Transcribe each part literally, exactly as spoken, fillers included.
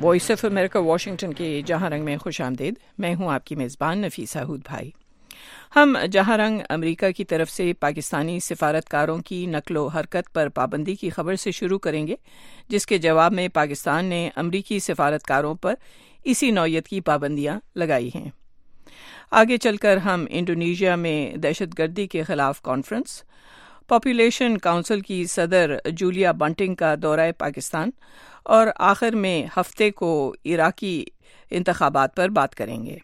Voice of America Washington کے جہاں رنگ میں خوش آمدید. میں ہوں آپ کی میزبان نفیسہ ہود بھائی. ہم جہاں رنگ امریکہ کی طرف سے پاکستانی سفارتکاروں کی نقل و حرکت پر پابندی کی خبر سے شروع کریں گے، جس کے جواب میں پاکستان نے امریکی سفارتکاروں پر اسی نوعیت کی پابندیاں لگائی ہیں. آگے چل کر ہم انڈونیشیا میں دہشت گردی کے خلاف کانفرنس، پاپولیشن کونسل کی صدر جولیا بنٹنگ کا دورہ پاکستان اور آخر میں ہفتے کو عراقی انتخابات پر بات کریں گے.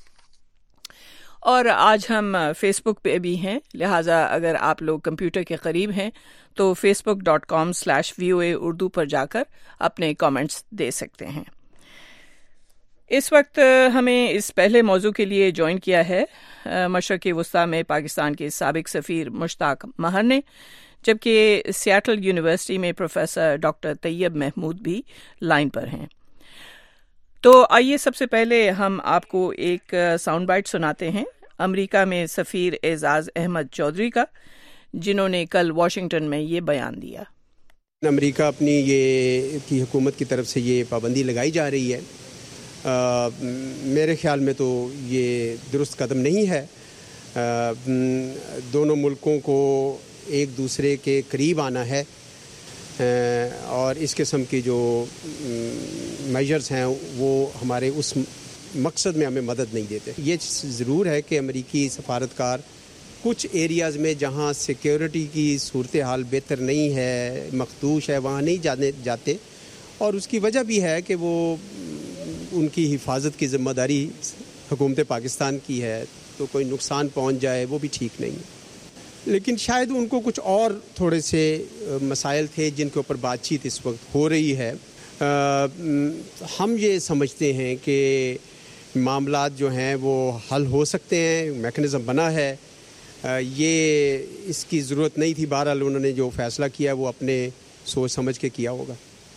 اور آج ہم فیس بک پہ بھی ہیں، لہٰذا اگر آپ لوگ کمپیوٹر کے قریب ہیں تو Facebook dot com slash V O A Urdu پر جا کر اپنے کامنٹس دے سکتے ہیں. اس وقت ہمیں اس پہلے موضوع کے لیے جوائن کیا ہے مشرق وسطیٰ میں پاکستان کے سابق سفیر مشتاق مہر نے، جبکہ سیاٹل یونیورسٹی میں پروفیسر ڈاکٹر طیب محمود بھی لائن پر ہیں. تو آئیے سب سے پہلے ہم آپ کو ایک ساؤنڈ بائٹ سناتے ہیں امریکہ میں سفیر اعزاز احمد چودھری کا، جنہوں نے کل واشنگٹن میں یہ بیان دیا. امریکہ اپنی یہ کی حکومت کی طرف سے یہ پابندی لگائی جا رہی ہے، آ, میرے خیال میں تو یہ درست قدم نہیں ہے. آ, دونوں ملکوں کو ایک دوسرے کے قریب آنا ہے اور اس قسم کی جو میجرز ہیں وہ ہمارے اس مقصد میں ہمیں مدد نہیں دیتے. یہ ضرور ہے کہ امریکی سفارتکار کچھ ایریاز میں جہاں سیکیورٹی کی صورتحال بہتر نہیں ہے، مخدوش ہے، وہاں نہیں جانے جاتے، اور اس کی وجہ بھی ہے کہ وہ ان کی حفاظت کی ذمہ داری حکومت پاکستان کی ہے، تو کوئی نقصان پہنچ جائے وہ بھی ٹھیک نہیں ہے. لیکن شاید ان کو کچھ اور تھوڑے سے مسائل تھے جن کے اوپر بات چیت اس وقت ہو رہی ہے. ہم یہ سمجھتے ہیں کہ معاملات جو ہیں وہ حل ہو سکتے ہیں، میکنزم بنا ہے. یہ اس کی ضرورت نہیں تھی، بہرحال انہوں نے جو فیصلہ کیا وہ اپنے سوچ سمجھ کے کیا ہوگا.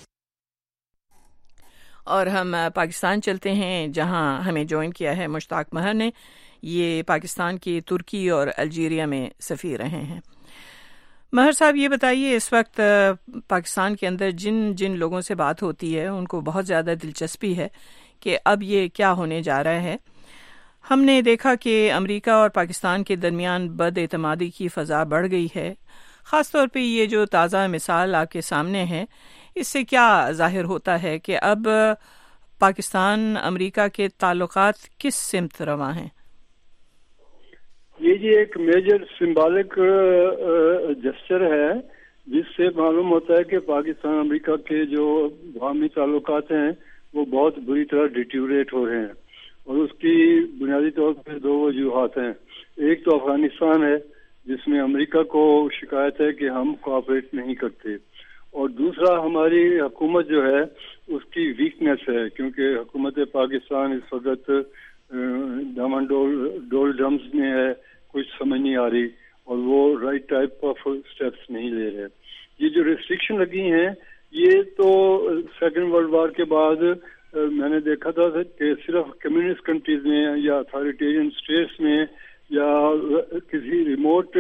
اور ہم پاکستان چلتے ہیں جہاں ہمیں جوائن کیا ہے مشتاق مہر نے. یہ پاکستان کی ترکی اور الجیریا میں سفیر رہے ہیں. مہر صاحب، یہ بتائیے اس وقت پاکستان کے اندر جن جن لوگوں سے بات ہوتی ہے ان کو بہت زیادہ دلچسپی ہے کہ اب یہ کیا ہونے جا رہا ہے. ہم نے دیکھا کہ امریکہ اور پاکستان کے درمیان بد اعتمادی کی فضا بڑھ گئی ہے. خاص طور پہ یہ جو تازہ مثال آپ کے سامنے ہے، اس سے کیا ظاہر ہوتا ہے کہ اب پاکستان امریکہ کے تعلقات کس سمت رواں ہیں؟ یہ جی ایک میجر سمبولک جسچر ہے جس سے معلوم ہوتا ہے کہ پاکستان امریکہ کے جو باہمی تعلقات ہیں وہ بہت بری طرح ڈیٹیوریٹ ہو رہے ہیں، اور اس کی بنیادی طور پر دو وجوہات ہیں. ایک تو افغانستان ہے جس میں امریکہ کو شکایت ہے کہ ہم کوآپریٹ نہیں کرتے، اور دوسرا ہماری حکومت جو ہے اس کی ویکنیس ہے، کیونکہ حکومت پاکستان اس وقت ڈم ڈول ڈول ڈمز میں ہے، کچھ سمجھ نہیں آ رہی، اور وہ رائٹ ٹائپ آف اسٹیپس نہیں لے رہے. یہ جو ریسٹرکشن لگی ہیں یہ تو سیکنڈ ورلڈ وار کے بعد میں نے دیکھا تھا کہ صرف کمیونسٹ کنٹریز میں یا اتھارٹیرین اسٹیٹس میں یا کسی ریموٹ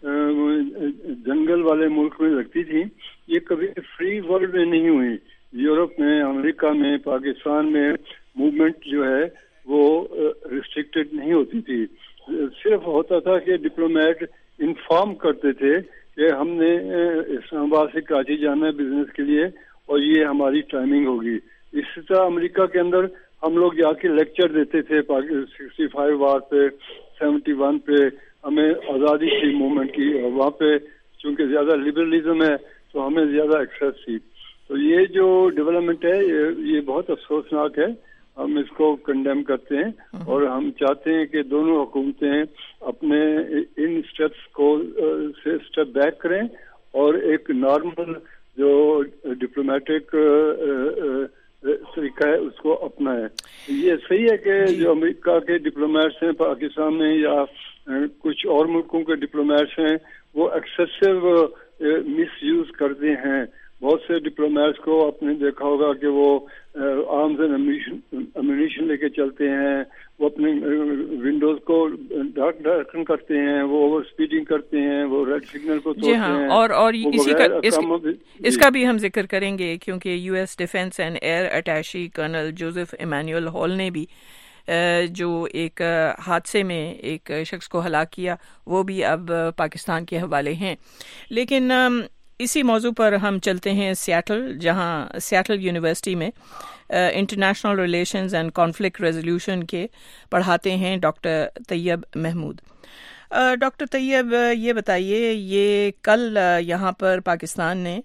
جنگل والے ملک میں لگتی تھی. یہ کبھی فری ورلڈ میں نہیں ہوئی. یورپ میں، امریکہ میں، پاکستان میں موومنٹ جو ہے وہ ریسٹرکٹڈ نہیں ہوتی تھی. صرف ہوتا تھا کہ ڈپلومیٹ انفارم کرتے تھے کہ ہم نے اسلام آباد سے کراچی جانا ہے بزنس کے لیے اور یہ ہماری ٹائمنگ ہوگی. اسی طرح امریکہ کے اندر ہم لوگ جا کے لیکچر دیتے تھے سکسٹی فائیو وار پہ، سیونٹی ون پہ، ہمیں آزادی تھی موومنٹ کی، وہاں پہ چونکہ زیادہ لبرلزم ہے تو ہمیں زیادہ ایکسیس تھی. تو یہ جو ڈیولپمنٹ ہے یہ بہت افسوسناک ہے، ہم اس کو کنڈیم کرتے ہیں اور ہم چاہتے ہیں کہ دونوں حکومتیں اپنے ان اسٹیپس کو سے اسٹیپ بیک کریں اور ایک نارمل جو ڈپلومیٹک طریقہ ہے اس کو اپنائیں. یہ صحیح ہے کہ جو امریکہ کے ڈپلومیٹس ہیں پاکستان میں یا کچھ اور ملکوں کے ڈپلومیٹس ہیں وہ ایکسیسو مس یوز کرتے ہیں بہت سے ڈپلومیٹس کو آپ نے دیکھا ہوگا کہ وہ آرمز اینڈ امونیشن لے کے چلتے ہیں, وہ اپنے ونڈوز کو ڈارک ڈارکن کرتے ہیں, وہ اوور اسپیڈنگ کرتے ہیں, وہ ریڈ سگنل کو توڑتے ہیں. جی ہاں, اور اور اسی کا اس, اس کا بھی ہم ذکر کریں گے کیونکہ U S defence and air attache colonel Joseph Emmanuel Hall نے بھی جو ایک حادثے میں ایک شخص کو ہلاک کیا وہ بھی اب پاکستان کے حوالے ہیں. لیکن اسی موضوع پر ہم چلتے ہیں سیاٹل, جہاں سیاٹل یونیورسٹی میں international relations and conflict resolution کے پڑھاتے ہیں ڈاکٹر طیب محمود. ڈاکٹر طیب, یہ بتائیے, یہ کل یہاں پر پاکستان نے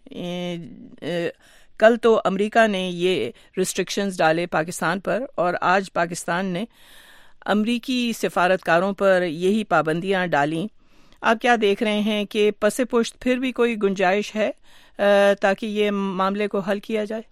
کل تو امریکہ نے یہ ریسٹرکشنز ڈالے پاکستان پر, اور آج پاکستان نے امریکی سفارتکاروں پر یہی پابندیاں ڈالیں. آپ کیا دیکھ رہے ہیں کہ پس پشت پھر بھی کوئی گنجائش ہے تاکہ یہ معاملے کو حل کیا جائے؟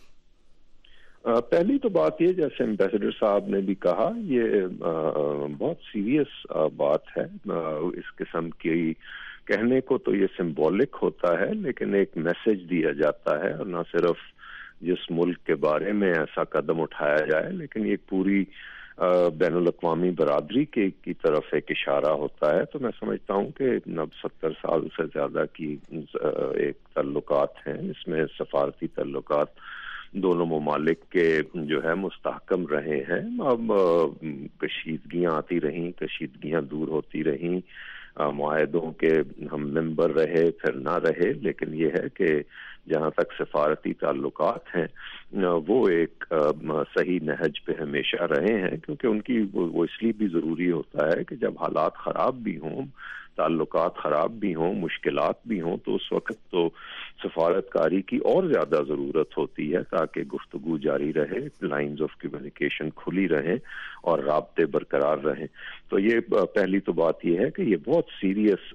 پہلی تو بات یہ, جیسے امبیسڈر صاحب نے بھی کہا, یہ بہت سیریس بات ہے. اس قسم کی کہنے کو تو یہ سمبولک ہوتا ہے, لیکن ایک میسج دیا جاتا ہے, اور نہ صرف جس ملک کے بارے میں ایسا قدم اٹھایا جائے, لیکن یہ پوری بین الاقوامی برادری کے کی طرف ایک اشارہ ہوتا ہے. تو میں سمجھتا ہوں کہ اب ستر سال سے زیادہ کی ایک تعلقات ہیں, اس میں سفارتی تعلقات دونوں ممالک کے جو ہے مستحکم رہے ہیں. اب کشیدگیاں آتی رہیں, کشیدگیاں دور ہوتی رہیں, معاہدوں کے ہم ممبر رہے پھر نہ رہے, لیکن یہ ہے کہ جہاں تک سفارتی تعلقات ہیں وہ ایک صحیح نہج پہ ہمیشہ رہے ہیں, کیونکہ ان کی وہ اس لیے بھی ضروری ہوتا ہے کہ جب حالات خراب بھی ہوں, تعلقات خراب بھی ہوں, مشکلات بھی ہوں, تو اس وقت تو سفارتکاری کی اور زیادہ ضرورت ہوتی ہے تاکہ گفتگو جاری رہے, لائنز آف کمیونیکیشن کھلی رہیں اور رابطے برقرار رہیں. تو یہ پہلی تو بات یہ ہے کہ یہ بہت سیریس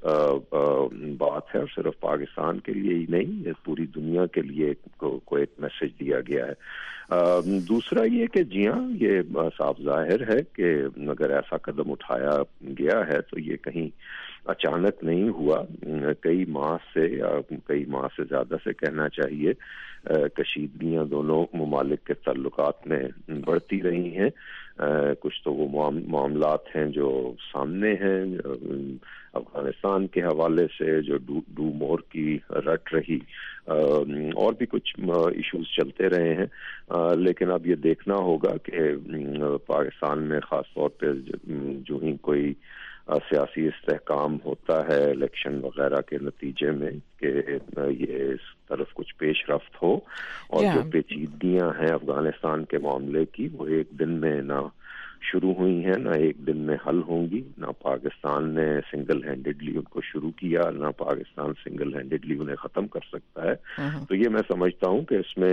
بات ہے, اور صرف پاکستان کے لیے ہی نہیں, یہ پوری دنیا کے لیے کو ایک میسج دیا گیا ہے. دوسرا یہ کہ جی ہاں, یہ صاف ظاہر ہے کہ اگر ایسا قدم اٹھایا گیا ہے تو یہ کہیں اچانک نہیں ہوا. کئی ماہ سے یا کئی ماہ سے زیادہ سے کہنا چاہیے کشیدگیاں دونوں ممالک کے تعلقات میں بڑھتی رہی ہیں. کچھ تو وہ معاملات ہیں جو سامنے ہیں افغانستان کے حوالے سے, جو ڈو, ڈو مور کی رٹ رہی, اور بھی کچھ ایشوز چلتے رہے ہیں. لیکن اب یہ دیکھنا ہوگا کہ پاکستان میں خاص طور پہ جو ہی کوئی سیاسی استحکام ہوتا ہے الیکشن وغیرہ کے نتیجے میں, کہ یہ اس طرف کچھ پیش رفت ہو, اور جو پیچیدگیاں ہیں افغانستان کے معاملے کی وہ ایک دن میں نہ شروع ہوئی ہیں, نہ ایک دن میں حل ہوں گی. نہ پاکستان نے سنگل ہینڈڈلی ان کو شروع کیا, نہ پاکستان سنگل ہینڈڈلی انہیں ختم کر سکتا ہے. تو یہ میں سمجھتا ہوں کہ اس میں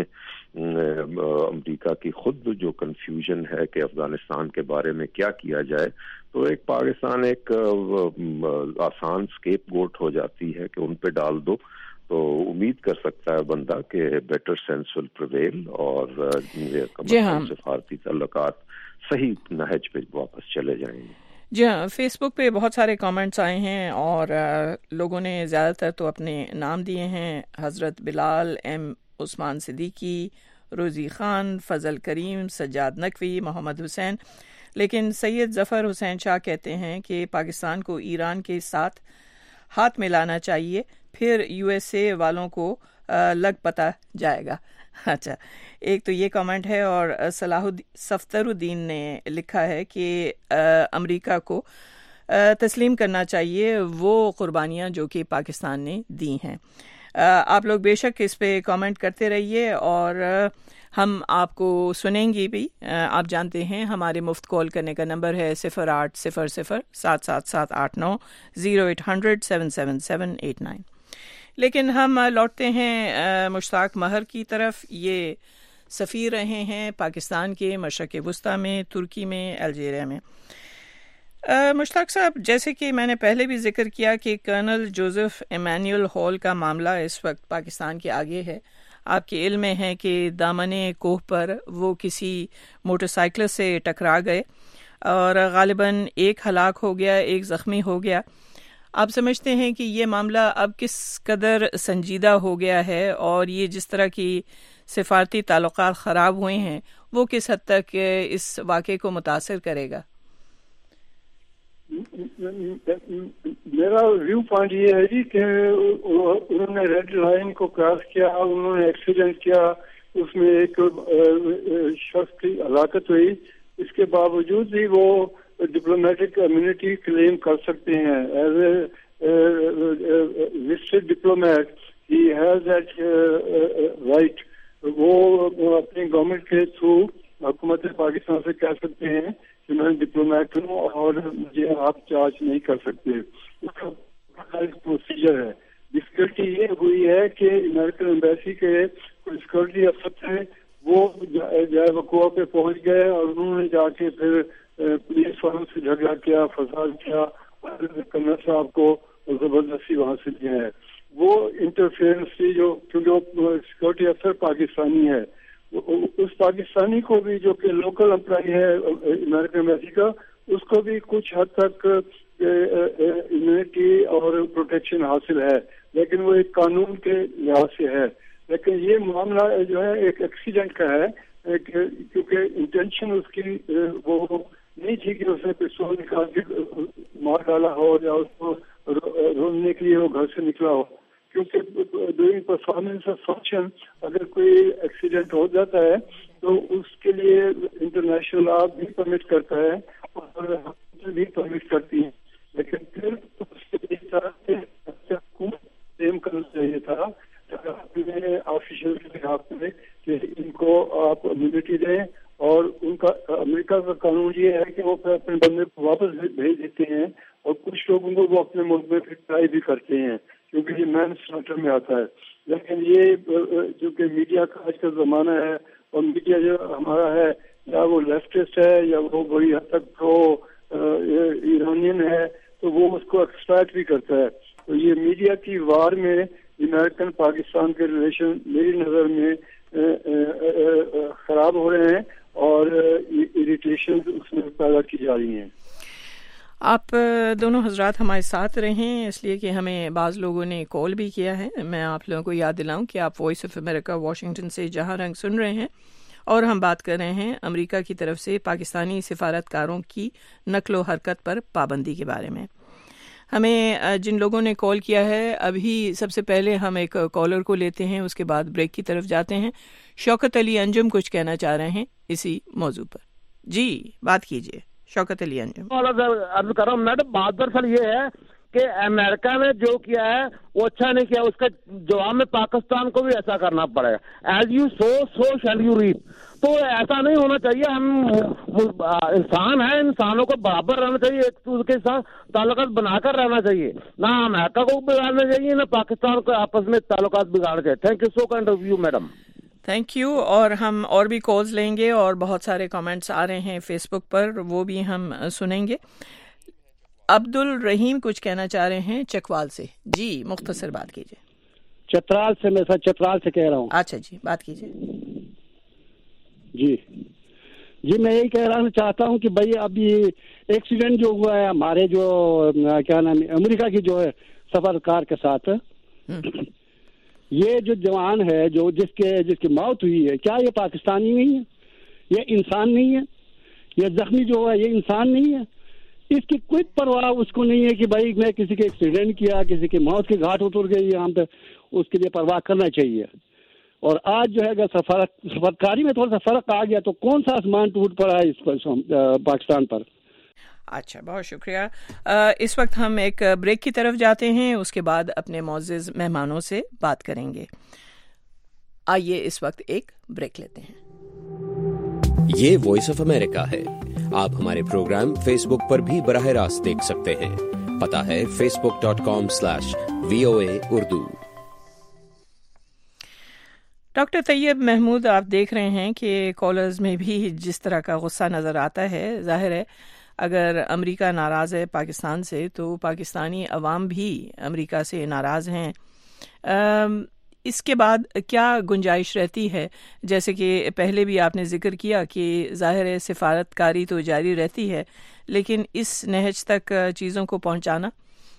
امریکہ کی خود جو کنفیوژن ہے کہ افغانستان کے بارے میں کیا کیا جائے, تو ایک پاکستان ایک آسان سکیپ گوٹ ہو جاتی ہے کہ ان پہ ڈال دو. تو امید کر سکتا ہے بندہ کہ بیٹر سینس ول پریویل, اور سفارتی تعلقات صحیح نہج پہ واپس چلے جائیں گے. جی ہاں, فیس بک پہ بہت سارے کامنٹس آئے ہیں, اور لوگوں نے زیادہ تر تو اپنے نام دیے ہیں. حضرت بلال, ایم عثمان صدیقی, روزی خان, فضل کریم, سجاد نقوی, محمد حسین. لیکن سید ظفر حسین شاہ کہتے ہیں کہ پاکستان کو ایران کے ساتھ ہاتھ ملانا چاہیے, پھر یو ایس اے والوں کو لگ پتہ جائے گا. اچھا, ایک تو یہ کامنٹ ہے, اور صلاح صفدر الدین نے لکھا ہے کہ امریکہ کو تسلیم کرنا چاہیے وہ قربانیاں جو کہ پاکستان نے دی ہیں. آپ لوگ بے شک اس پہ کامنٹ کرتے رہیے, اور ہم آپ کو سنیں گے بھی. آپ جانتے ہیں ہمارے مفت کال کرنے کا نمبر ہے صفر آٹھ صفر صفر سات سات سات آٹھ نو zero eight hundred seven seven seven eight nine. لیکن ہم لوٹتے ہیں مشتاق مہر کی طرف. یہ سفیر رہے ہیں پاکستان کے مشرق وسطیٰ میں, ترکی میں, الجیریا میں. مشتاق صاحب, جیسے کہ میں نے پہلے بھی ذکر کیا کہ کرنل جوزف ایمینول ہال کا معاملہ اس وقت پاکستان کے آگے ہے. آپ کے علم میں ہے کہ دامنے کوہ پر وہ کسی موٹر سائیکل سے ٹکرا گئے, اور غالباً ایک ہلاک ہو گیا, ایک زخمی ہو گیا. آپ سمجھتے ہیں کہ یہ معاملہ اب کس قدر سنجیدہ ہو گیا ہے اور یہ جس طرح کی سفارتی تعلقات خراب ہوئے ہیں وہ کس حد تک اس واقعے کو متاثر کرے گا؟ میرا ویو پوائنٹ یہ ہے جی کہ انہوں نے ریڈ لائن کو کراس کیا، انہوں نے ایکسیڈنٹ کیا، اس میں ایک شخص کی ہلاکت ہوئی، اس کے باوجود بھی وہ ڈپلومیٹک امیونٹی کلیم کر سکتے ہیں. As a listed diplomat he has that right. وہ اپنی گورنمنٹ کے تھرو حکومت پاکستان سے کہہ سکتے ہیں کہ میں ڈپلومیٹ ہوں اور مجھے آپ چارج نہیں کر سکتے. اس کا پروسیجر ہے. ڈفیکلٹی یہ ہوئی ہے کہ امریکن ایمبیسی کے کوئی سیکورٹی افسر تھے، وہ جائے وقوع پہ پہنچ گئے اور انہوں نے جا کے پھر پولیس والوں سے جھگڑا کیا، فساد کیا، کرنل صاحب کو زبردستی وہاں سے لیا ہے. وہ انٹرفیئرنس تھی جو کیونکہ وہ سیکورٹی افسر پاکستانی ہے، اس پاکستانی کو بھی جو کہ لوکل امپلائی ہے امریکن ایمبیسی کا، اس کو بھی کچھ حد تک امیونٹی اور پروٹیکشن حاصل ہے، لیکن وہ ایک قانون کے لحاظ سے ہے. لیکن یہ معاملہ جو ہے ایک ایکسیڈنٹ کا ہے، کیونکہ انٹینشن اس کی وہ نہیں تھی کہ اس نے پستول نکال کے مار ڈالا ہو یا اس کو روکنے کے لیے وہ گھر سے نکلا ہو. کیونکہ ڈورنگ پرفارمنس آف فنکشن اگر کوئی ایکسیڈنٹ ہو جاتا ہے تو اس کے لیے انٹرنیشنل لا بھی پرمٹ کرتا ہے اور بھی پرمٹ کرتی ہیں. لیکن پھر اس کے حکومت کلیم کرنا چاہیے تھا اپنے آفیشل کے خلاف میں کہ ان کو آپ امیونٹی دیں، اور ان کا امریکہ کا قانون یہ ہے کہ وہ اپنے بندے کو واپس بھیج دیتے ہیں، اور کچھ لوگوں کو وہ اپنے ملک میں پھر ٹرائی بھی کرتے ہیں کیونکہ یہ مین سلیکٹر میں آتا ہے. لیکن یہ جو کہ میڈیا کا آج کا زمانہ ہے، اور میڈیا جو ہمارا ہے یا وہ لیفٹسٹ ہے یا وہ بڑی حد تک پرو ایرانین ہے، تو وہ اس کو ایکسٹریکٹ بھی کرتا ہے. تو یہ میڈیا کی وار میں امریکن پاکستان کے ریلیشن میری نظر میں خراب ہو رہے ہیں اور اریٹیشن اس میں پیدا کی جا رہی ہیں. آپ دونوں حضرات ہمارے ساتھ رہیں اس لیے کہ ہمیں بعض لوگوں نے کال بھی کیا ہے. میں آپ لوگوں کو یاد دلاؤں کہ آپ وائس آف امریکہ واشنگٹن سے جہاں رنگ سن رہے ہیں، اور ہم بات کر رہے ہیں امریکہ کی طرف سے پاکستانی سفارتکاروں کی نقل و حرکت پر پابندی کے بارے میں. ہمیں جن لوگوں نے کال کیا ہے ابھی سب سے پہلے ہم ایک کالر کو لیتے ہیں، اس کے بعد بریک کی طرف جاتے ہیں. شوکت علی انجم کچھ کہنا چاہ رہے ہیں اسی موضوع پر. جی بات کیجیے شوکت علی انجم. عرض کر رہا ہوں میڈم، بات دراصل یہ ہے کہ امریکہ نے جو کیا ہے وہ اچھا نہیں کیا، اس کا جواب میں پاکستان کو بھی ایسا کرنا پڑے گا. As you sow so shall you reap. تو ایسا نہیں ہونا چاہیے. ہم انسان ہیں، انسانوں کو برابر رہنا چاہیے، ایک دوسرے کے ساتھ تعلقات بنا کر رہنا چاہیے. نہ امریکہ کو بگاڑنا چاہیے نہ پاکستان کو آپس میں تعلقات بگاڑنا چاہیے. Thank you so kind of you madam. Thank you. اور ہم اور بھی کالز لیں گے اور بہت سارے کامنٹس آ رہے ہیں فیس بک پر، وہ بھی ہم سنیں گے. عبد الرحیم کچھ کہنا چاہ رہے ہیں چکوال سے. جی مختصر بات کیجیے. چترال سے، میں سر چترال سے کہہ رہا ہوں. اچھا جی بات کیجیے. جی جی میں یہی کہہ رہا چاہتا ہوں کہ بھائی اب یہ ایکسیڈنٹ جو ہوا ہے ہمارے جو کیا نام ہے امریکہ کی جو ہے سفرکار کے ساتھ، یہ جو جوان ہے جو جس کے جس کی موت ہوئی ہے، کیا یہ پاکستانی نہیں ہے؟ یہ انسان نہیں ہے؟ یہ زخمی جو ہے یہ انسان نہیں ہے؟ اس کی کوئی پرواہ اس کو نہیں ہے کہ بھائی میں کسی کے ایکسیڈنٹ کیا، کسی کی موت کے گھاٹ اتر گئی یہاں پہ، اس کے لیے پرواہ کرنا چاہیے. اور آج جو ہے اگر سفارتکاری میں تھوڑا سا فرق آ گیا تو کون سا آسمان ٹوٹ پڑا ہے اس پر پاکستان پر. اچھا بہت شکریہ. اس وقت ہم ایک بریک کی طرف جاتے ہیں، اس کے بعد اپنے معزز مہمانوں سے بات کریں گے. آئیے اس وقت ایک بریک لیتے ہیں. یہ وائس آف امریکہ ہے. آپ ہمارے پروگرام فیس بک پر بھی براہ راست دیکھ سکتے ہیں. پتہ ہے Facebook dot com slash V O A Urdu. Doctor Tayyab Mahmood, آپ دیکھ رہے ہیں کہ کالرز میں بھی جس طرح کا غصہ نظر آتا ہے. ظاہر ہے اگر امریکہ ناراض ہے پاکستان سے تو پاکستانی عوام بھی امریکہ سے ناراض ہیں. اس کے بعد کیا گنجائش رہتی ہے؟ جیسے کہ پہلے بھی آپ نے ذکر کیا کہ ظاہر ہے سفارت کاری تو جاری رہتی ہے، لیکن اس نہج تک چیزوں کو پہنچانا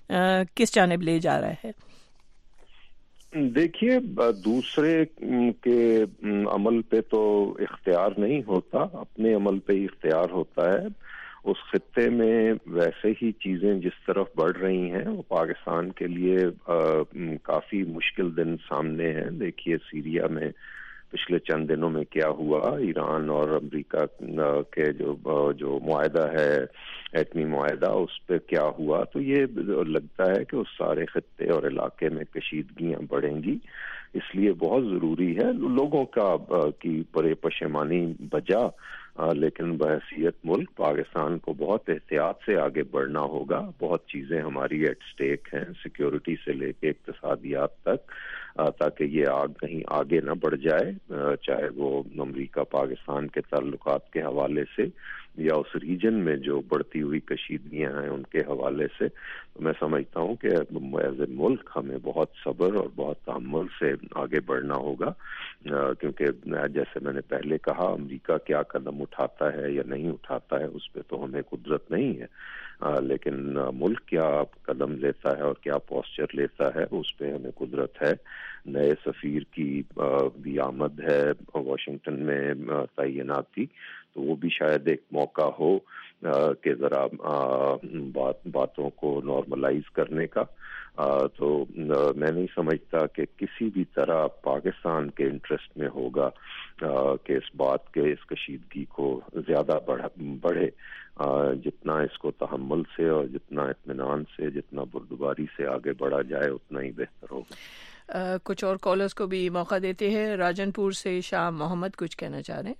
کس جانب لے جا رہا ہے؟ دیکھیے، دوسرے کے عمل پہ تو اختیار نہیں ہوتا، اپنے عمل پہ ہی اختیار ہوتا ہے. اس خطے میں ویسے ہی چیزیں جس طرف بڑھ رہی ہیں وہ پاکستان کے لیے کافی مشکل دن سامنے ہیں. دیکھیے سیریا میں پچھلے چند دنوں میں کیا ہوا، ایران اور امریکہ کے جو جو معاہدہ ہے، ایٹمی معاہدہ، اس پہ کیا ہوا. تو یہ لگتا ہے کہ اس سارے خطے اور علاقے میں کشیدگیاں بڑھیں گی. اس لیے بہت ضروری ہے لوگوں کا کی بڑے پشیمانی بجا، لیکن بحیثیت ملک پاکستان کو بہت احتیاط سے آگے بڑھنا ہوگا. بہت چیزیں ہماری ایٹ سٹیک ہیں، سیکیورٹی سے لے کے اقتصادیات تک، تاکہ یہ آگ کہیں آگے نہ بڑھ جائے، چاہے وہ امریکہ پاکستان کے تعلقات کے حوالے سے یا اس ریجن میں جو بڑھتی ہوئی کشیدگیاں ہیں ان کے حوالے سے. تو میں سمجھتا ہوں کہ ایز اے ملک ہمیں بہت صبر اور بہت تحمل سے آگے بڑھنا ہوگا، کیونکہ جیسے میں نے پہلے کہا، امریکہ کیا قدم اٹھاتا ہے یا نہیں اٹھاتا ہے اس پہ تو ہمیں قدرت نہیں ہے، لیکن ملک کیا قدم لیتا ہے اور کیا پوسچر لیتا ہے اس پہ ہمیں قدرت ہے. نئے سفیر کی بھی آمد ہے واشنگٹن میں تعیناتی، تو وہ بھی شاید ایک موقع ہو کہ ذرا بات باتوں کو نارملائز کرنے کا. تو میں نہیں سمجھتا کہ کسی بھی طرح پاکستان کے انٹرسٹ میں ہوگا کہ اس بات کے اس کشیدگی کو زیادہ بڑھے. جتنا اس کو تحمل سے اور جتنا اطمینان سے، جتنا بردباری سے آگے بڑھا جائے اتنا ہی بہتر ہوگا. Uh, کچھ اور کالرز کو بھی موقع دیتے ہیں. راجن پور سے شاہ محمد کچھ کہنا چاہ رہے ہیں.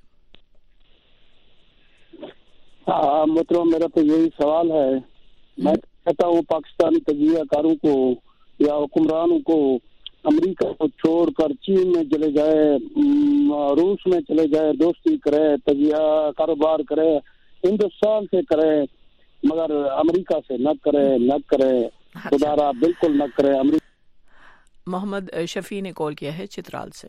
ہاں محترم، میرا تو یہی سوال ہے. میں کہتا ہوں پاکستانی تجزیہ کاروں کو یا حکمرانوں کو امریکہ کو چھوڑ کر چین میں چلے جائے، روس میں چلے جائے، دوستی کرے، تجزیہ کاروبار کرے، ہندوستان سے کرے، مگر امریکہ سے نہ کرے نہ کرے خدا را بالکل نہ کرے. امریکہ. محمد شفیع نے کال کیا ہے چترال سے.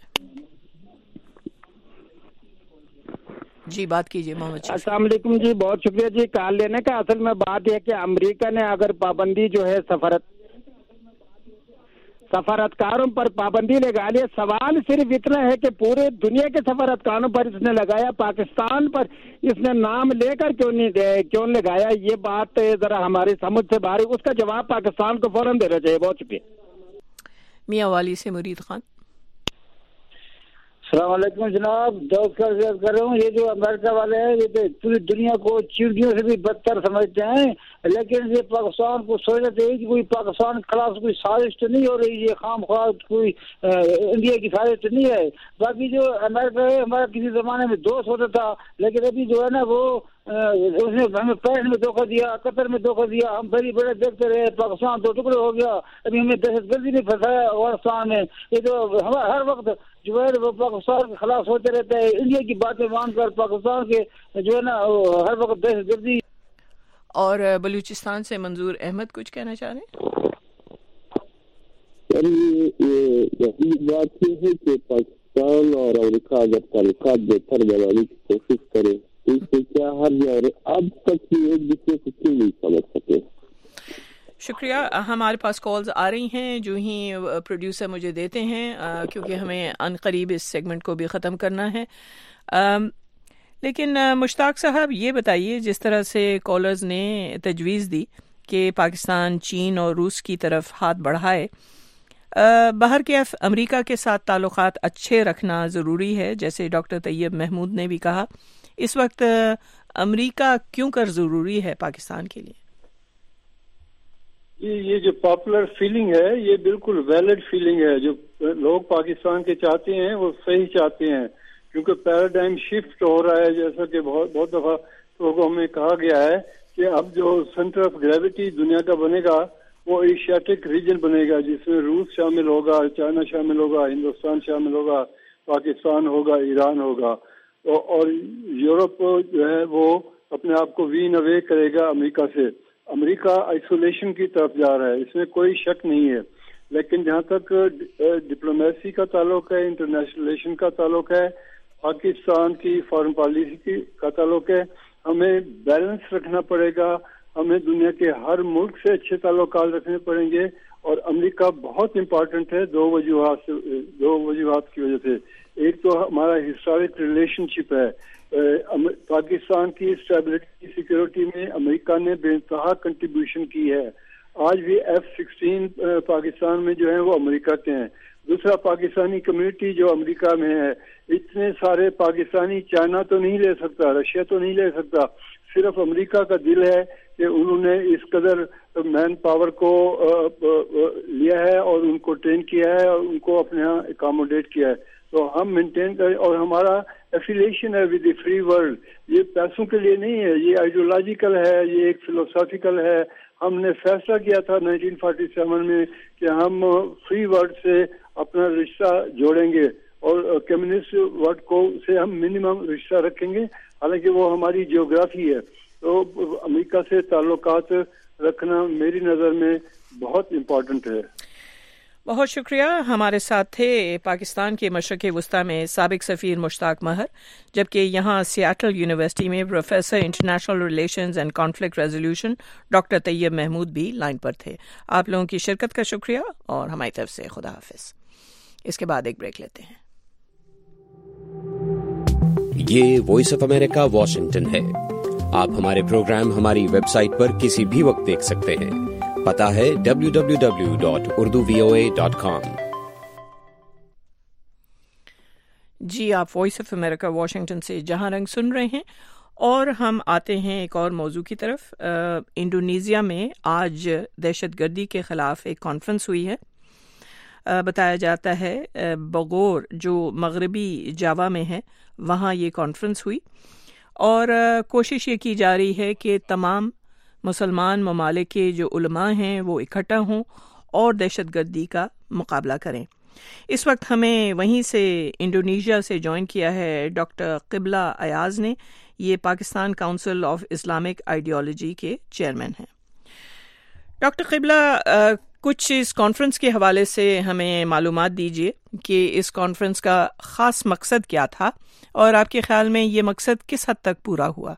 جی بات کیجیے محمد شفیع. السلام علیکم جی، بہت شکریہ جی کال لینے کا. اصل میں بات یہ کہ امریکہ نے اگر پابندی جو ہے سفارت سفارتکاروں پر پابندی لگا لی، سوال صرف اتنا ہے کہ پورے دنیا کے سفارتکاروں پر اس نے لگایا، پاکستان پر اس نے نام لے کر کیوں نہیں کیوں لگایا؟ یہ بات ذرا ہماری سمجھ سے باہر ہے. اس کا جواب پاکستان کو فوراً دینا چاہیے. بہت شکریہ. میاں والی سے مرید خان. السلام علیکم جناب، دوست کر رہا ہوں. یہ جو امریکہ والے ہیں یہ پوری دنیا کو چیونٹیوں سے بھی بدتر سمجھتے ہیں، لیکن یہ پاکستان کو سوچنا چاہیے کہ کوئی پاکستان کے خلاف کوئی سازش تو نہیں ہو رہی، یہ خام خواہ کوئی انڈیا کی سازش تو نہیں ہے. باقی جو امریکہ ہے ہمارا کسی زمانے میں دوست ہوتا تھا، لیکن ابھی جو ہے نا وہ اس نے ہمیں پیرس میں دھوکہ دیا، قطر میں دھوکہ دیا، ہم بڑی بڑے دیکھتے رہے، پاکستان دو ٹکڑے ہو گیا. ابھی ہمیں دہشت گردی میں پھنسایا افغانستان میں. یہ جو ہر وقت جو ہے وہ پاکستان کے خلاف سوچتے رہتے ہیں، انڈیا کی باتیں مان کر پاکستان کے جو ہے نا ہر وقت دہشت گردی. اور بلوچستان سے منظور احمد کچھ کہنا چاہ رہے ہیں. یہی بات یہ ہے کہ پاکستان اور امریکہ اگر تعلقات بہتر بنانے کی کوشش کرے تو اس سے کیا حل ہے، اور اب تک یہ ایک دوسرے کو کیوں نہیں سمجھ سکے. شکریہ. ہمارے پاس کالز آ رہی ہیں، جو ہی پروڈیوسر مجھے دیتے ہیں، کیونکہ ہمیں ان قریب اس سیگمنٹ کو بھی ختم کرنا ہے. لیکن مشتاق صاحب یہ بتائیے، جس طرح سے کالرز نے تجویز دی کہ پاکستان چین اور روس کی طرف ہاتھ بڑھائے، باہر کے امریکہ کے ساتھ تعلقات اچھے رکھنا ضروری ہے، جیسے ڈاکٹر طیب محمود نے بھی کہا. اس وقت امریکہ کیوں کر ضروری ہے پاکستان کے لیے؟ یہ جو پاپولر فیلنگ ہے یہ بالکل ویلڈ فیلنگ ہے. جو لوگ پاکستان کے چاہتے ہیں وہ صحیح چاہتے ہیں، کیونکہ پیراڈائم شفٹ ہو رہا ہے. جیسا کہ بہت بہت دفعہ لوگوں میں کہا گیا ہے کہ اب جو سینٹر آف گریوٹی دنیا کا بنے گا وہ ایشیاٹک ریجن بنے گا، جس میں روس شامل ہوگا، چائنا شامل ہوگا، ہندوستان شامل ہوگا، پاکستان ہوگا، ایران ہوگا، اور یورپ جو ہے وہ اپنے آپ کو وین اوے کرے گا امریکہ سے. امریکہ آئسولیشن کی طرف جا رہا ہے، اس میں کوئی شک نہیں ہے. لیکن جہاں تک ڈپلومیسی کا تعلق ہے، انٹرنیشنل ریلیشن کا تعلق ہے، پاکستان کی فارن پالیسی کا تعلق ہے، ہمیں بیلنس رکھنا پڑے گا. ہمیں دنیا کے ہر ملک سے اچھے تعلقات رکھنے پڑیں گے، اور امریکہ بہت امپورٹنٹ ہے دو وجوہات سے دو وجوہات کی وجہ سے۔ ایک تو ہمارا ہسٹورک ریلیشن شپ ہے، پاکستان کی اسٹیبلٹی سیکورٹی میں امریکہ نے بے انتہا کنٹریبیوشن کی ہے، آج بھی ایف سکسٹین پاکستان میں جو ہیں وہ امریکہ کے ہیں۔ دوسرا، پاکستانی کمیونٹی جو امریکہ میں ہے، اتنے سارے پاکستانی چائنا تو نہیں لے سکتا، رشیا تو نہیں لے سکتا، صرف امریکہ کا دل ہے کہ انہوں نے اس قدر مین پاور کو لیا ہے اور ان کو ٹرین کیا ہے اور ان کو اپنے یہاں اکاموڈیٹ کیا ہے، تو ہم مینٹین کریں۔ اور ہمارا ایفیلیشن ہے ود دی فری ورلڈ، یہ پیسوں کے لیے نہیں ہے، یہ آئیڈیولوجیکل ہے، یہ ایک فلسافیکل ہے۔ ہم نے فیصلہ کیا تھا نائنٹین فورٹی سیون میں کہ ہم فری ورلڈ سے اپنا رشتہ جوڑیں گے اور کمیونسٹ ورلڈ کو سے ہم منیمم رشتہ رکھیں گے، حالانکہ وہ ہماری جیوگرافی ہے۔ تو امریکہ سے تعلقات رکھنا میری نظر میں بہت امپورٹنٹ ہے۔ بہت شکریہ۔ ہمارے ساتھ تھے پاکستان کے مشرق وسطی میں سابق سفیر مشتاق مہر، جبکہ یہاں سیاٹل یونیورسٹی میں professor international relations and conflict resolution doctor Tayyab Mahmood بھی لائن پر تھے۔ آپ لوگوں کی شرکت کا شکریہ اور ہماری طرف سے خدا حافظ۔ اس کے بعد ایک بریک لیتے ہیں۔ یہ وائس آف امریکہ واشنگٹن ہے۔ آپ ہمارے پروگرام ہماری ویب سائٹ پر کسی بھی وقت دیکھ سکتے ہیں۔ پتہ ہے W W W dot Urdu V O A dot com. جی، آپ وائس آف امریکہ واشنگٹن سے جہاں رنگ سن رہے ہیں، اور ہم آتے ہیں ایک اور موضوع کی طرف۔ انڈونیزیا میں آج دہشت گردی کے خلاف ایک کانفرنس ہوئی ہے۔ بتایا جاتا ہے بغور جو مغربی جاوا میں ہے وہاں یہ کانفرنس ہوئی، اور کوشش یہ کی جا رہی ہے کہ تمام مسلمان ممالک کے جو علماء ہیں وہ اکٹھا ہوں اور دہشت گردی کا مقابلہ کریں۔ اس وقت ہمیں وہیں سے انڈونیشیا سے جوائن کیا ہے ڈاکٹر قبلہ ایاز نے، یہ Pakistan council of Islamic ideology کے چیئرمین ہیں۔ ڈاکٹر قبلہ، کچھ اس کانفرنس کے حوالے سے ہمیں معلومات دیجیے کہ اس کانفرنس کا خاص مقصد کیا تھا، اور آپ کے خیال میں یہ مقصد کس حد تک پورا ہوا؟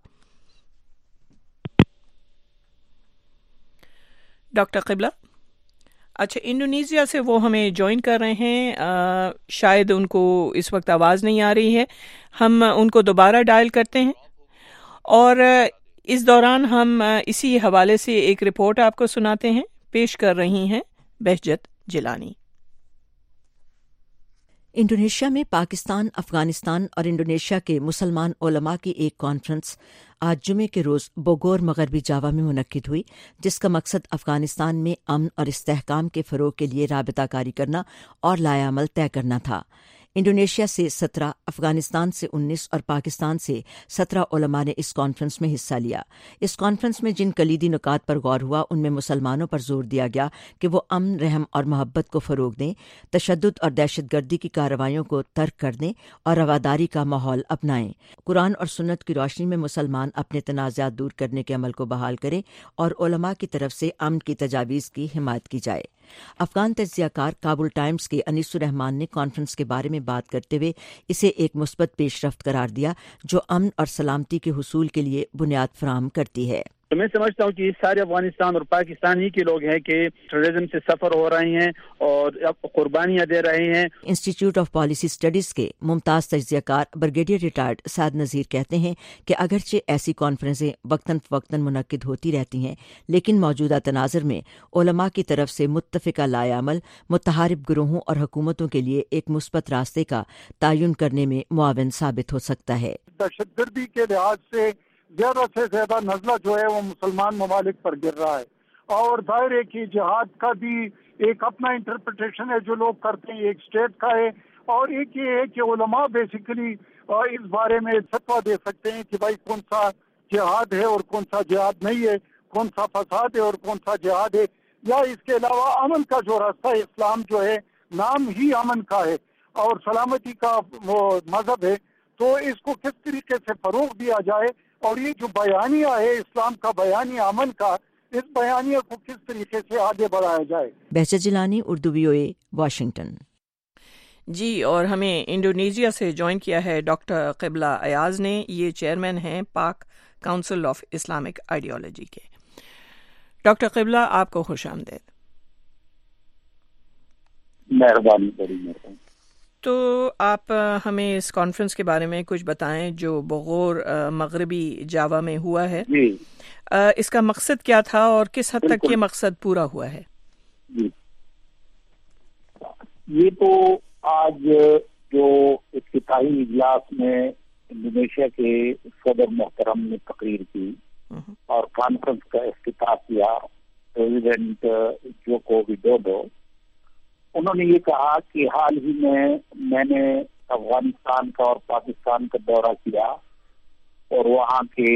ڈاکٹر قبلہ، اچھا، انڈونیزیا سے وہ ہمیں جوائن کر رہے ہیں، آ, شاید ان کو اس وقت آواز نہیں آ رہی ہے، ہم ان کو دوبارہ ڈائل کرتے ہیں، اور اس دوران ہم اسی حوالے سے ایک رپورٹ آپ کو سناتے ہیں۔ پیش کر رہی ہیں بہجت جیلانی۔ انڈونیشیا میں پاکستان، افغانستان اور انڈونیشیا کے مسلمان علماء کی ایک کانفرنس آج جمعے کے روز بوگور مغربی جاوا میں منعقد ہوئی، جس کا مقصد افغانستان میں امن اور استحکام کے فروغ کے لیے رابطہ کاری کرنا اور لائحہ عمل طے کرنا تھا۔ انڈونیشیا سے سترہ، افغانستان سے انیس اور پاکستان سے سترہ علماء نے اس کانفرنس میں حصہ لیا۔ اس کانفرنس میں جن کلیدی نکات پر غور ہوا ان میں مسلمانوں پر زور دیا گیا کہ وہ امن، رحم اور محبت کو فروغ دیں، تشدد اور دہشت گردی کی کارروائیوں کو ترک کر دیں اور رواداری کا ماحول اپنائیں۔ قرآن اور سنت کی روشنی میں مسلمان اپنے تنازعات دور کرنے کے عمل کو بحال کریں اور علماء کی طرف سے امن کی تجاویز کی حمایت کی جائے۔ افغان تجزیہ کار کابل ٹائمز کے انیس الرحمان نے کانفرنس کے بارے میں بات کرتے ہوئے اسے ایک مثبت پیش رفت قرار دیا جو امن اور سلامتی کے حصول کے لیے بنیاد فراہم کرتی ہے۔ تو میں سمجھتا ہوں کہ یہ سارے افغانستان اور پاکستان ہی کے لوگ ہیں کہ ٹیررزم سے سفر ہو رہے ہیں اور قربانیاں دے رہے ہیں۔ انسٹیٹیوٹ آف پالیسی اسٹڈیز کے ممتاز تجزیہ کار برگیڈیئر ریٹائرڈ سعد نذیر کہتے ہیں کہ اگرچہ ایسی کانفرنسیں وقتاً فوقتاً منعقد ہوتی رہتی ہیں، لیکن موجودہ تناظر میں علماء کی طرف سے متفقہ لائحہ عمل متحارب گروہوں اور حکومتوں کے لیے ایک مثبت راستے کا تعین کرنے میں معاون ثابت ہو سکتا ہے۔ دہشت گردی کے لحاظ سے زیادہ سے زیادہ نزلہ جو ہے وہ مسلمان ممالک پر گر رہا ہے، اور ظاہر ہے کہ جہاد کا بھی ایک اپنا انٹرپریٹیشن ہے جو لوگ کرتے ہیں، ایک اسٹیٹ کا ہے، اور ایک یہ ہے کہ علماء بیسیکلی اس بارے میں فتویٰ دے سکتے ہیں کہ بھائی کون سا جہاد ہے اور کون سا جہاد نہیں ہے، کون سا فساد ہے اور کون سا جہاد ہے، یا اس کے علاوہ امن کا جو راستہ ہے، اسلام جو ہے نام ہی امن کا ہے اور سلامتی کا وہ مذہب ہے، تو اس کو کس طریقے سے فروغ دیا جائے، اور یہ جو بیانیہ ہے اسلام کا، بیانیہ امن کا، اس بیانیہ کو کس طریقے سے آگے بڑھایا جائے۔ Behjat Gilani, Urdu V O A, Washington. جی، اور ہمیں انڈونیزیا سے جوائن کیا ہے ڈاکٹر قبلہ ایاز نے، یہ چیئرمین ہیں Pak council of Islamic ideology کے۔ ڈاکٹر قبلہ آپ کو خوش آمدید. مہربانی بڑی مہربانی. تو آپ ہمیں اس کانفرنس کے بارے میں کچھ بتائیں جو بغور مغربی جاوا میں ہوا ہے. جی اس کا مقصد کیا تھا اور کس حد تک یہ مقصد پورا ہوا ہے؟ جی یہ تو آج جو افتتاحی اجلاس میں انڈونیشیا کے صدر محترم نے تقریر کی اور کانفرنس کا افتتاح کیا پریزیڈنٹ جوکو وڈوڈو، انہوں نے یہ کہا کہ حال ہی میں میں نے افغانستان کا اور پاکستان کا دورہ کیا اور وہاں کے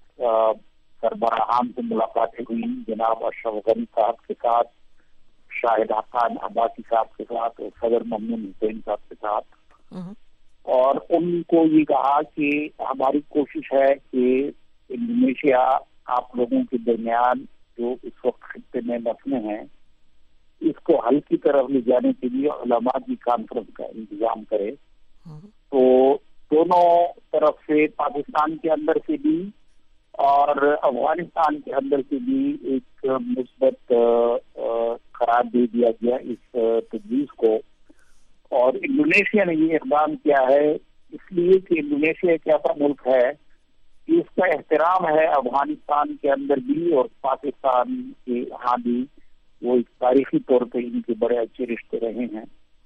سربراہان سے ملاقاتیں ہوئی، جناب اشرف غنی صاحب کے ساتھ، شاہد حقان عباسی صاحب کے ساتھ اور صدر ممنون حسین صاحب کے ساتھ، اور ان کو یہ کہا کہ ہماری کوشش ہے کہ انڈونیشیا آپ لوگوں کے درمیان جو اس وقت خطے میں مسئلے ہیں اس کو حل کی طرف لے جانے کے لیے علماء کی کانفرنس کا انتظام کرے. تو دونوں طرف سے پاکستان کے اندر سے بھی اور افغانستان کے اندر سے بھی ایک مثبت قرار دے دیا گیا اس تجویز کو. اور انڈونیشیا نے یہ اقدام کیا ہے اس لیے کہ انڈونیشیا ایک ایسا ملک ہے کہ اس کا احترام ہے افغانستان کے اندر بھی اور پاکستان کے یہاں بھی. وہ ایک تاریخی طور پہ ان کے بڑے اچھے رشتے رہے ہیں.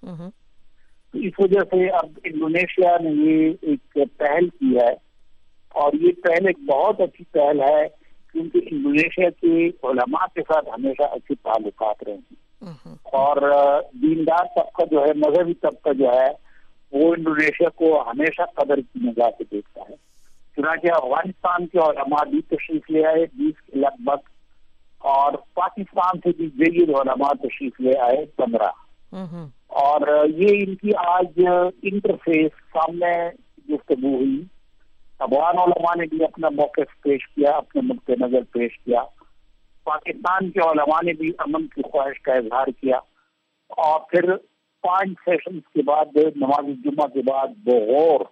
تو اس وجہ سے اب انڈونیشیا نے یہ ایک پہل کی ہے اور یہ پہل ایک بہت اچھی پہل ہے کیونکہ انڈونیشیا کے علماء کے ساتھ ہمیشہ اچھے تعلقات رہے ہیں اور دیندار طبقہ جو ہے، مذہبی طبقہ جو ہے وہ انڈونیشیا کو ہمیشہ قدر کی نگاہ سے دیکھتا ہے. چنانچہ افغانستان کے علماء بھی تشریف لے آئے بیس کے لگ بھگ، اور پاکستان سے بھی جدید علماء تشریف لے آئے پندرہ. اور یہ ان کی آج انٹرفیس سامنے گفتگو ہوئی. افغان علماء نے بھی اپنا موقف پیش کیا، اپنے نقطۂ نظر پیش کیا. پاکستان کے علماء نے بھی امن کی خواہش کا اظہار کیا. اور پھر پانچ سیشنز کے بعد نماز جمعہ کے بعد بغور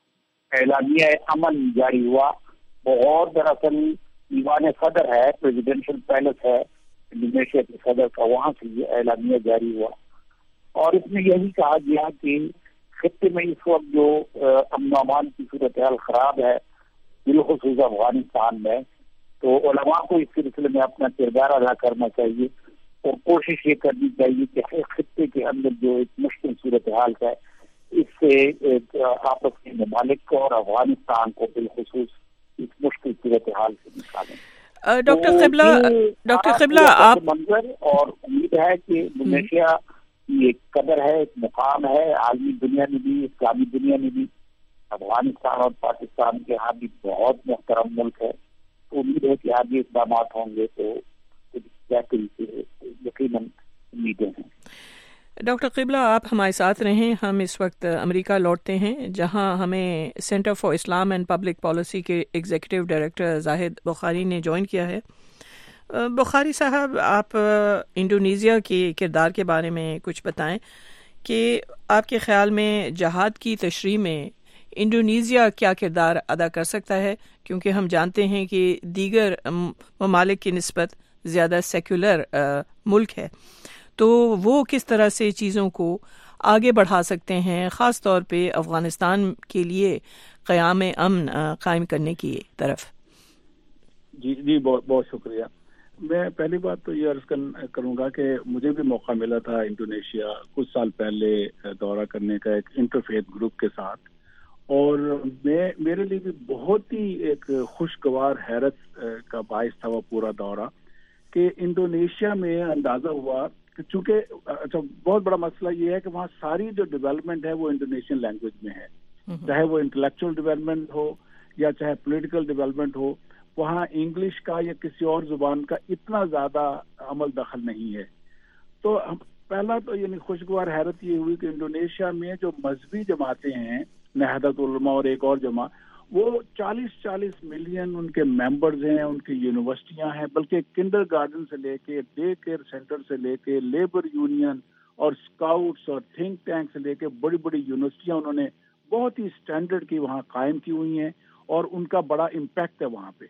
اعلامیہ امن جاری ہوا. بغور دراصل ایوان صدر ہے، پریزیڈینشل پیلس ہے انڈونیشیا کے صدر کا، وہاں سے یہ اعلامیہ جاری ہوا اور اس میں یہی کہا گیا کہ خطے میں اس وقت جو امن و امان کی صورتحال خراب ہے بالخصوص افغانستان میں، تو علماء کو اس سلسلے میں اپنا کردار ادا کرنا چاہیے اور کوشش یہ کرنی چاہیے کہ خطے کے اندر جو ایک مشکل صورتحال ہے اس سے آپس کے ممالک کو اور افغانستان کو بالخصوص اس مشکل صورتحال سے نکالیں. ڈاکٹر قبلہ ڈاکٹر قبلہ آپ منظر اور امید ہے کہ انڈونیشیا کی ایک قدر ہے، ایک مقام ہے عالمی دنیا میں بھی، اسلامی دنیا میں بھی. افغانستان اور پاکستان کے یہاں بھی بہت محترم ملک ہے. امید ہے کہ آگے اقدامات ہوں گے تو بہتری سے یقیناً امیدیں ہیں. ڈاکٹر قبلہ آپ ہمارے ساتھ رہیں. ہم اس وقت امریکہ لوٹتے ہیں جہاں ہمیں centre for Islam and public policy کے ایگزیکٹو ڈائریکٹر زاہد بخاری نے جوائن کیا ہے. بخاری صاحب، آپ انڈونیزیا کے کردار کے بارے میں کچھ بتائیں کہ آپ کے خیال میں جہاد کی تشریح میں انڈونیزیا کیا کردار ادا کر سکتا ہے، کیونکہ ہم جانتے ہیں کہ دیگر ممالک کی نسبت زیادہ سیکولر ملک ہے، تو وہ کس طرح سے چیزوں کو آگے بڑھا سکتے ہیں، خاص طور پہ افغانستان کے لیے قیام امن قائم کرنے کی طرف؟ جی جی بہت بہت شکریہ. میں پہلی بات تو یہ عرض کروں گا کہ مجھے بھی موقع ملا تھا انڈونیشیا کچھ سال پہلے دورہ کرنے کا ایک انٹرفیتھ گروپ کے ساتھ، اور میں میرے لیے بھی بہت ہی ایک خوشگوار حیرت کا باعث تھا وہ پورا دورہ کہ انڈونیشیا میں اندازہ ہوا کہ چونکہ اچھا بہت بڑا مسئلہ یہ ہے کہ وہاں ساری جو ڈیولپمنٹ ہے وہ انڈونیشین لینگویج میں ہے، چاہے وہ انٹلیکچوئل ڈیولپمنٹ ہو یا چاہے پولیٹیکل ڈیولپمنٹ ہو، وہاں انگلش کا یا کسی اور زبان کا اتنا زیادہ عمل دخل نہیں ہے. تو پہلا تو یعنی خوشگوار حیرت یہ ہوئی کہ انڈونیشیا میں جو مذہبی جماعتیں ہیں، نہضت علماء اور ایک اور جماعت، وہ چالیس چالیس ملین ان کے ممبرز ہیں، ان کی یونیورسٹیاں ہیں، بلکہ کنڈر گارڈن سے لے کے ڈے کیئر سینٹر سے لے کے لیبر یونین اور اسکاؤٹس اور تھنک ٹینک سے لے کے بڑی بڑی یونیورسٹیاں انہوں نے بہت ہی اسٹینڈرڈ کی وہاں قائم کی ہوئی ہیں اور ان کا بڑا امپیکٹ ہے وہاں پہ.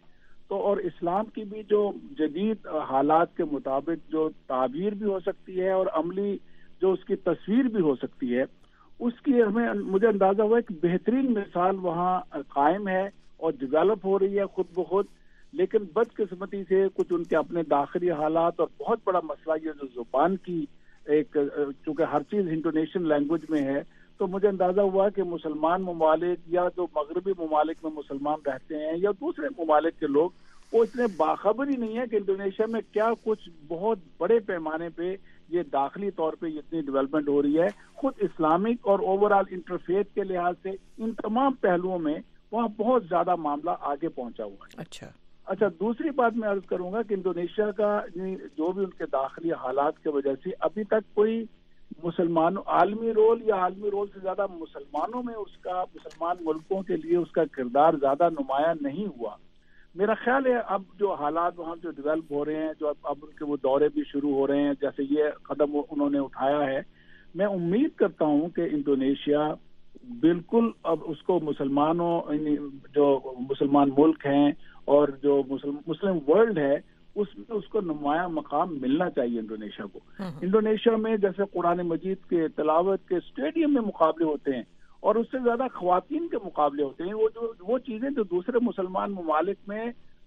تو اور اسلام کی بھی جو جدید حالات کے مطابق جو تعبیر بھی ہو سکتی ہے اور عملی جو اس کی تصویر بھی ہو سکتی ہے، اس کی ہمیں مجھے اندازہ ہوا کہ بہترین مثال وہاں قائم ہے اور ڈیولپ ہو رہی ہے خود بخود. لیکن بدقسمتی سے کچھ ان کے اپنے داخلی حالات اور بہت بڑا مسئلہ یہ جو زبان کی ایک، چونکہ ہر چیز انڈونیشین لینگویج میں ہے، تو مجھے اندازہ ہوا کہ مسلمان ممالک یا جو مغربی ممالک میں مسلمان رہتے ہیں یا دوسرے ممالک کے لوگ، وہ اتنے باخبر ہی نہیں ہے کہ انڈونیشیا میں کیا کچھ بہت بڑے پیمانے پہ یہ داخلی طور پہ اتنی ڈیولپمنٹ ہو رہی ہے. خود اسلامک اور اوور آل انٹرفیتھ کے لحاظ سے ان تمام پہلوؤں میں وہاں بہت زیادہ معاملہ آگے پہنچا ہوا ہے. اچھا اچھا دوسری بات میں عرض کروں گا کہ انڈونیشیا کا جو بھی ان کے داخلی حالات کی وجہ سے ابھی تک کوئی مسلمان عالمی رول یا عالمی رول سے زیادہ مسلمانوں میں اس کا، مسلمان ملکوں کے لیے اس کا کردار زیادہ نمایاں نہیں ہوا. میرا خیال ہے اب جو حالات وہاں جو ڈیولپ ہو رہے ہیں، جو اب ان کے وہ دورے بھی شروع ہو رہے ہیں، جیسے یہ قدم انہوں نے اٹھایا ہے، میں امید کرتا ہوں کہ انڈونیشیا بالکل اب اس کو مسلمانوں، جو مسلمان ملک ہیں اور جو مسلم مسلم ورلڈ ہے، اس میں اس کو نمایاں مقام ملنا چاہیے انڈونیشیا کو. انڈونیشیا میں جیسے قرآن مجید کے تلاوت کے اسٹیڈیم میں مقابلے ہوتے ہیں اور اس سے زیادہ خواتین کے مقابلے ہوتے ہیں، وہ جو وہ چیزیں جو دوسرے مسلمان ممالک میں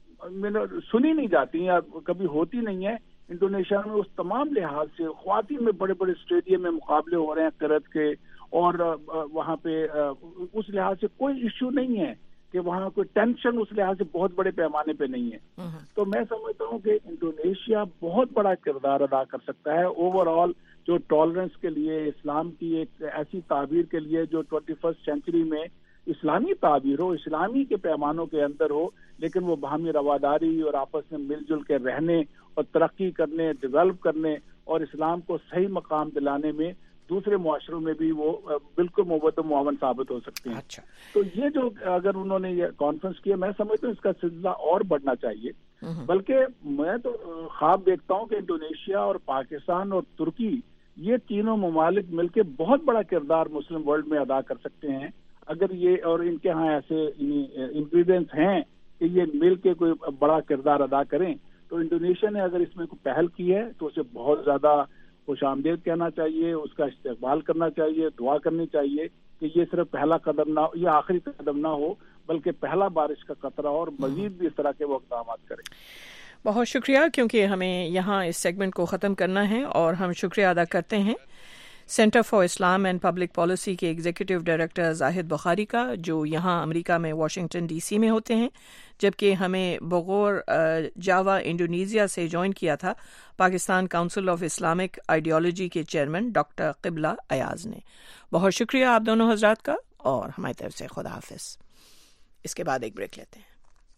سنی نہیں جاتی یا کبھی ہوتی نہیں ہیں، انڈونیشیا میں اس تمام لحاظ سے خواتین میں بڑے بڑے اسٹیڈیم میں مقابلے ہو رہے ہیں قرأت کے، اور وہاں پہ اس لحاظ سے کوئی ایشو نہیں ہے کہ وہاں کوئی ٹینشن اس لحاظ سے بہت بڑے پیمانے پہ نہیں ہے. تو میں سمجھتا ہوں کہ انڈونیشیا بہت بڑا کردار ادا کر سکتا ہے اوور آل جو ٹالرنس کے لیے، اسلام کی ایک ایسی تعبیر کے لیے جو ٹوئنٹی فرسٹ سینچری میں اسلامی تعبیر ہو، اسلامی کے پیمانوں کے اندر ہو، لیکن وہ باہمی رواداری اور آپس میں مل جل کے رہنے اور ترقی کرنے، ڈیولپ کرنے اور اسلام کو صحیح مقام دلانے میں دوسرے معاشروں میں بھی وہ بالکل موت و معاون ثابت ہو سکتے ہیں. اچھا. تو یہ جو اگر انہوں نے یہ کانفرنس کیا، میں سمجھتا ہوں اس کا سلسلہ اور بڑھنا چاہیے. بلکہ میں تو خواب دیکھتا ہوں کہ انڈونیشیا اور پاکستان اور ترکی، یہ تینوں ممالک مل کے بہت بڑا کردار مسلم ورلڈ میں ادا کر سکتے ہیں اگر یہ، اور ان کے ہاں ایسے انگریڈینٹس ہیں کہ یہ مل کے کوئی بڑا کردار ادا کریں. تو انڈونیشیا نے اگر اس میں کوئی پہل کی ہے تو اسے بہت زیادہ خوش آمدید کہنا چاہیے، اس کا استقبال کرنا چاہیے، دعا کرنی چاہیے کہ یہ صرف پہلا قدم نہ ہو، یہ آخری قدم نہ ہو، بلکہ پہلا بارش کا قطرہ اور مزید بھی اس طرح کے وہ اقدامات کریں. بہت شکریہ، کیونکہ ہمیں یہاں اس سیگمنٹ کو ختم کرنا ہے، اور ہم شکریہ ادا کرتے ہیں centre for Islam and public policy کے ایگزیکٹو ڈائریکٹر زاہد بخاری کا، جو یہاں امریکہ میں واشنگٹن ڈی سی میں ہوتے ہیں، جبکہ ہمیں بغور جاوا انڈونیزیا سے جوائن کیا تھا Pakistan council of Islamic ideology کے چیئرمین ڈاکٹر قبلہ ایاز نے. بہت شکریہ آپ دونوں حضرات کا، اور ہماری طرف سے خدا حافظ. اس کے بعد ایک بریک لیتے ہیں.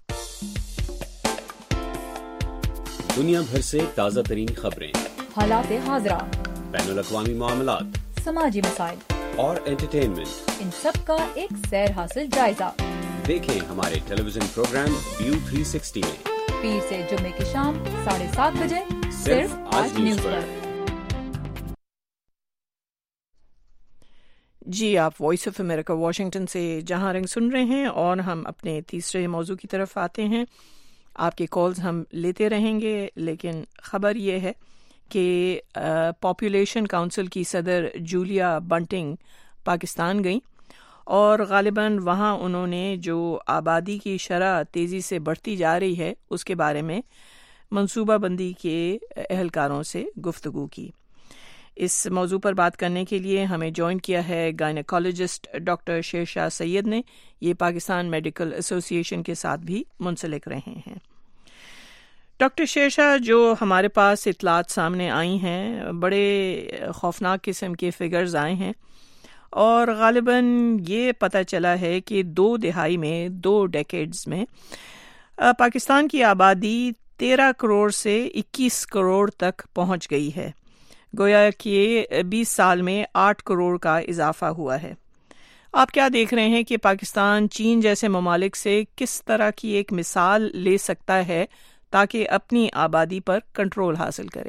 دنیا بھر سے تازہ ترین خبریں، حالات حاضرہ، بین الاقوامی معاملات، سماجی مسائل اور انٹرٹینمنٹ، ان سب کا ایک سیر حاصل جائزہ. دیکھیں ہمارے television programme view three sixty میں پیر سے جمعے کی شام ساڑھے سات بجے صرف آج نیوز پر. جی، آپ وائس آف امریکہ واشنگٹن سے جہاں رنگ سن رہے ہیں، اور ہم اپنے تیسرے موضوع کی طرف آتے ہیں. آپ کے کالز ہم لیتے رہیں گے، لیکن خبر یہ ہے کہ پاپولیشن کونسل کی صدر جولیا بنٹنگ پاکستان گئیں، اور غالباً وہاں انہوں نے جو آبادی کی شرح تیزی سے بڑھتی جا رہی ہے اس کے بارے میں منصوبہ بندی کے اہلکاروں سے گفتگو کی. اس موضوع پر بات کرنے کے لیے ہمیں جوائن کیا ہے گائنیکالوجسٹ ڈاکٹر شیر شاہ سید نے. یہ پاکستان میڈیکل ایسوسی ایشن کے ساتھ بھی منسلک رہے ہیں. ڈاکٹر شیر شاہ، جو ہمارے پاس اطلاعات سامنے آئی ہیں، بڑے خوفناک قسم کے فگرز آئے ہیں، اور غالباً یہ پتہ چلا ہے کہ دو دہائی میں، دو ڈیکیڈز میں پاکستان کی آبادی تیرہ کروڑ سے اکیس کروڑ تک پہنچ گئی ہے. گویا کہ بیس سال میں آٹھ کروڑ کا اضافہ ہوا ہے. آپ کیا دیکھ رہے ہیں کہ پاکستان چین جیسے ممالک سے کس طرح کی ایک مثال لے سکتا ہے تاکہ اپنی آبادی پر کنٹرول حاصل کرے؟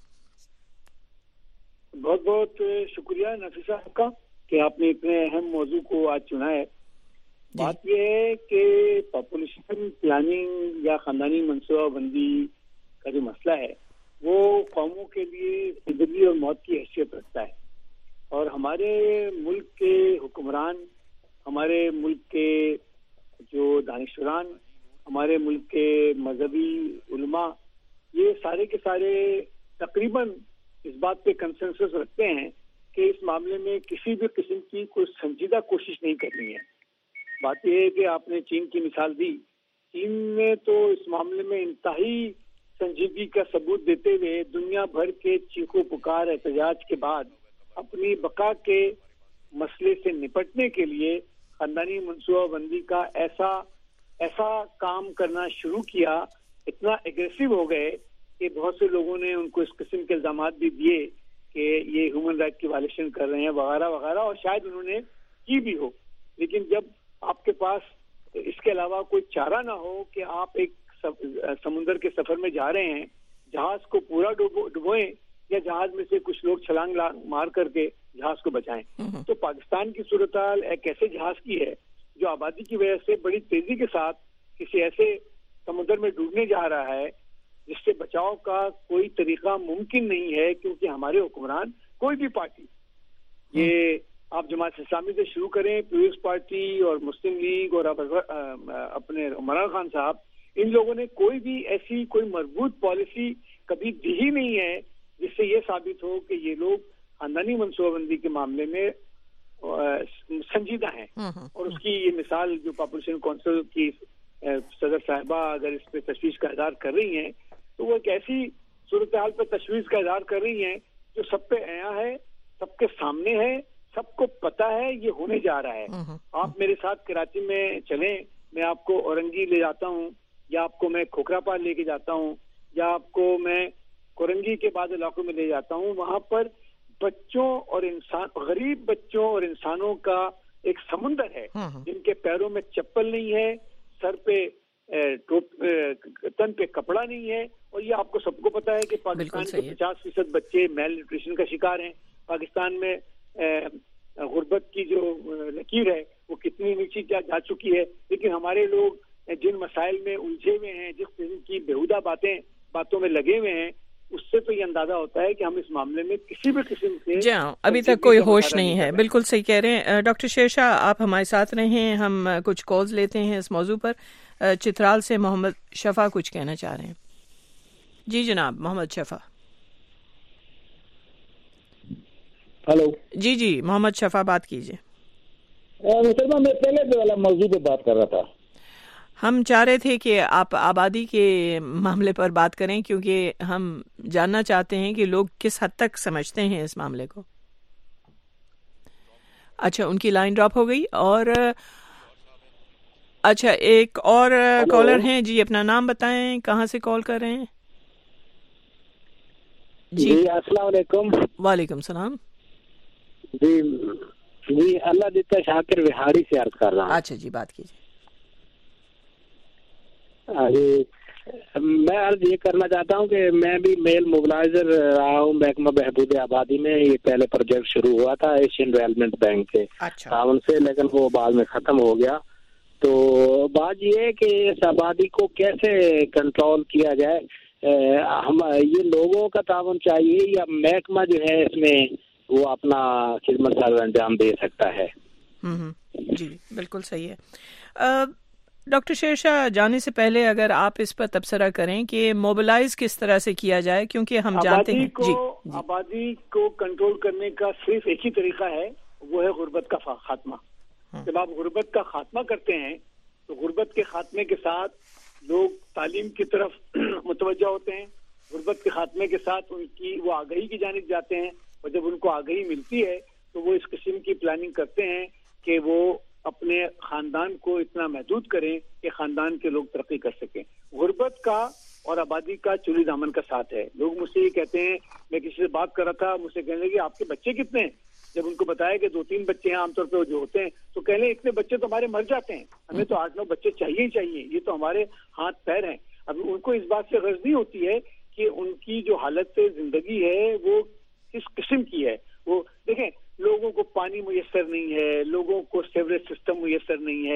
بہت بہت شکریہ نفیسہ آپ کا کہ آپ نے اتنے اہم موضوع کو آج چنا ہے. بات یہ ہے کہ پاپولیشن پلاننگ یا خاندانی منصوبہ بندی کا جو مسئلہ ہے وہ قوموں کے لیے زندگی اور موت کی حیثیت رکھتا ہے، اور ہمارے ملک کے حکمران، ہمارے ملک کے جو دانشوران، ہمارے ملک کے مذہبی علماء، یہ سارے کے سارے تقریباً اس بات پہ کنسنسس رکھتے ہیں کہ اس معاملے میں کسی بھی قسم کی کوئی سنجیدہ کوشش نہیں کرنی ہے۔ بات یہ ہے کہ آپ نے چین کی مثال دی، چین نے تو اس معاملے میں انتہائی سنجیدگی کا ثبوت دیتے ہوئے دنیا بھر کے چیخو پکار احتجاج کے بعد اپنی بقا کے مسئلے سے نپٹنے کے لیے خاندانی منصوبہ بندی کا ایسا ایسا کام کرنا شروع کیا، اتنا ایگریسو ہو گئے کہ بہت سے لوگوں نے ان کو اس قسم کے الزامات بھی دیے کہ یہ ہیومن رائٹ کی وائلیشن کر رہے ہیں وغیرہ وغیرہ، اور شاید انہوں نے کی بھی ہو، لیکن جب آپ کے پاس اس کے علاوہ کوئی چارہ نہ ہو کہ آپ ایک سمندر کے سفر میں جا رہے ہیں، جہاز کو پورا ڈبوئیں یا جہاز میں سے کچھ لوگ چھلانگ مار کر کے جہاز کو بچائیں، تو پاکستان کی صورتحال ایک ایسے جہاز کی ہے جو آبادی کی وجہ سے بڑی تیزی کے ساتھ کسی ایسے سمندر میں ڈوبنے جا رہا ہے جس سے بچاؤ کا کوئی طریقہ ممکن نہیں ہے، کیونکہ ہمارے حکمران کوئی بھی پارٹی، یہ آپ جماعت اسلامی سے شروع کریں، پیپلز پارٹی اور مسلم لیگ اور اپنے عمران خان صاحب، ان لوگوں نے کوئی بھی ایسی کوئی مربوط پالیسی کبھی دی ہی نہیں ہے جس سے یہ ثابت ہو کہ یہ لوگ خاندانی منصوبہ بندی کے معاملے میں سنجیدہ ہیں۔ اور اس کی یہ مثال جو پاپولیشن کونسل کی صدر صاحبہ اگر اس پہ تشویش کا اظہار کر رہی ہیں تو وہ ایک ایسی صورتحال پہ تشویش کا اظہار کر رہی ہیں جو سب پہ عیاں ہے، سب کے سامنے ہے، سب کو پتا ہے یہ ہونے جا رہا ہے۔ آپ میرے ساتھ کراچی میں چلیں، میں آپ کو اورنگی لے جاتا ہوں، یا آپ کو میں کھوکھرا پال لے کے جاتا ہوں، یا آپ کو میں کورنگی کے بعد علاقوں میں لے جاتا ہوں، وہاں پر بچوں اور انسان، غریب بچوں اور انسانوں کا ایک سمندر ہے جن کے پیروں میں چپل نہیں ہے، سر پہ تن پہ کپڑا نہیں ہے، اور یہ آپ کو سب کو پتا ہے کہ پاکستان کے پچاس فیصد بچے میل نیوٹریشن کا شکار ہیں۔ پاکستان میں غربت کی جو لکیر ہے وہ کتنی نیچی جا چکی ہے، لیکن ہمارے لوگ جن مسائل میں الجھے ہوئے ہیں، جس قسم کی بےہودہ باتیں باتوں میں لگے ہوئے ہیں، اس سے تو یہ اندازہ ہوتا ہے کہ ہم اس معاملے میں کسی بھی قسم سے جی ہاں ابھی تک کوئی ہوش نہیں ہے۔ بالکل صحیح کہہ رہے ہیں ڈاکٹر شیر شاہ، آپ ہمارے ساتھ رہیں، ہم کچھ کالز لیتے ہیں اس موضوع پر۔ چترال سے محمد شفا کچھ کہنا چاہ رہے ہیں۔ جی جناب محمد شفا۔ ہلو جی جی محمد شفا بات کیجیے۔ مسلمان میں پہلے والا موضوع پہ بات کر رہا تھا، ہم چاہ رہے تھے کہ آپ آبادی کے معاملے پر بات کریں، کیونکہ ہم جاننا چاہتے ہیں کہ لوگ کس حد تک سمجھتے ہیں اس معاملے کو۔ اچھا ان کی لائن ڈراپ ہو گئی، اور اچھا ایک اور کالر ہیں، جی اپنا نام بتائیں، کہاں سے کال کر رہے ہیں؟ جی السلام علیکم۔ وعلیکم السلام۔ جی جی اللہ دیتا شاکر بہاڑی سے عرض کر رہا ہوں۔ اچھا جی بات کیجیے۔ میں عرض یہ کرنا چاہتا ہوں کہ میں بھی میل موبلائزر رہا ہوں محکمہ بہبود آبادی میں۔ یہ پہلے پروجیکٹ شروع ہوا تھا ایشین ڈیولپمنٹ بینک کے تعاون سے، لیکن وہ بعد میں ختم ہو گیا۔ تو بات یہ ہے کہ اس آبادی کو کیسے کنٹرول کیا جائے، ہم یہ لوگوں کا تعاون چاہیے یا محکمہ جو ہے اس میں وہ اپنا خدمت سر انجام دے سکتا ہے؟ جی بالکل صحیح ہے۔ ڈاکٹر شیر شاہ جانے سے پہلے اگر آپ اس پر تبصرہ کریں کہ موبلائز کس طرح سے کیا جائے، کیونکہ ہم جانتے ہیں کو آبادی کو کنٹرول کرنے کا صرف ایک ہی طریقہ ہے، وہ ہے غربت کا خاتمہ۔ جب آپ غربت کا خاتمہ کرتے ہیں تو غربت کے خاتمے کے ساتھ لوگ تعلیم کی طرف متوجہ ہوتے ہیں، غربت کے خاتمے کے ساتھ ان کی وہ آگہی کی جانب جاتے ہیں، اور جب ان کو آگہی ملتی ہے تو وہ اس قسم کی پلاننگ کرتے ہیں کہ وہ اپنے خاندان کو اتنا محدود کریں کہ خاندان کے لوگ ترقی کر سکیں۔ غربت کا اور آبادی کا چولی دامن کا ساتھ ہے۔ لوگ مجھ سے یہ کہتے ہیں، میں کسی سے بات کر رہا تھا، مجھ سے کہنے لگے آپ کے بچے کتنے ہیں؟ جب ان کو بتایا کہ دو تین بچے ہیں عام طور پہ جو ہوتے ہیں، تو کہنے اتنے بچے تو ہمارے مر جاتے ہیں، ہمیں تو آٹھ نو بچے چاہیے ہی چاہیے، یہ تو ہمارے ہاتھ پیر ہیں۔ اب ان کو اس بات سے غرض نہیں ہوتی ہے کہ ان کی جو حالت زندگی ہے وہ کس قسم کی ہے۔ وہ دیکھیں، لوگوں کو پانی میسر نہیں ہے، لوگوں کو سیوریج سسٹم میسر نہیں ہے،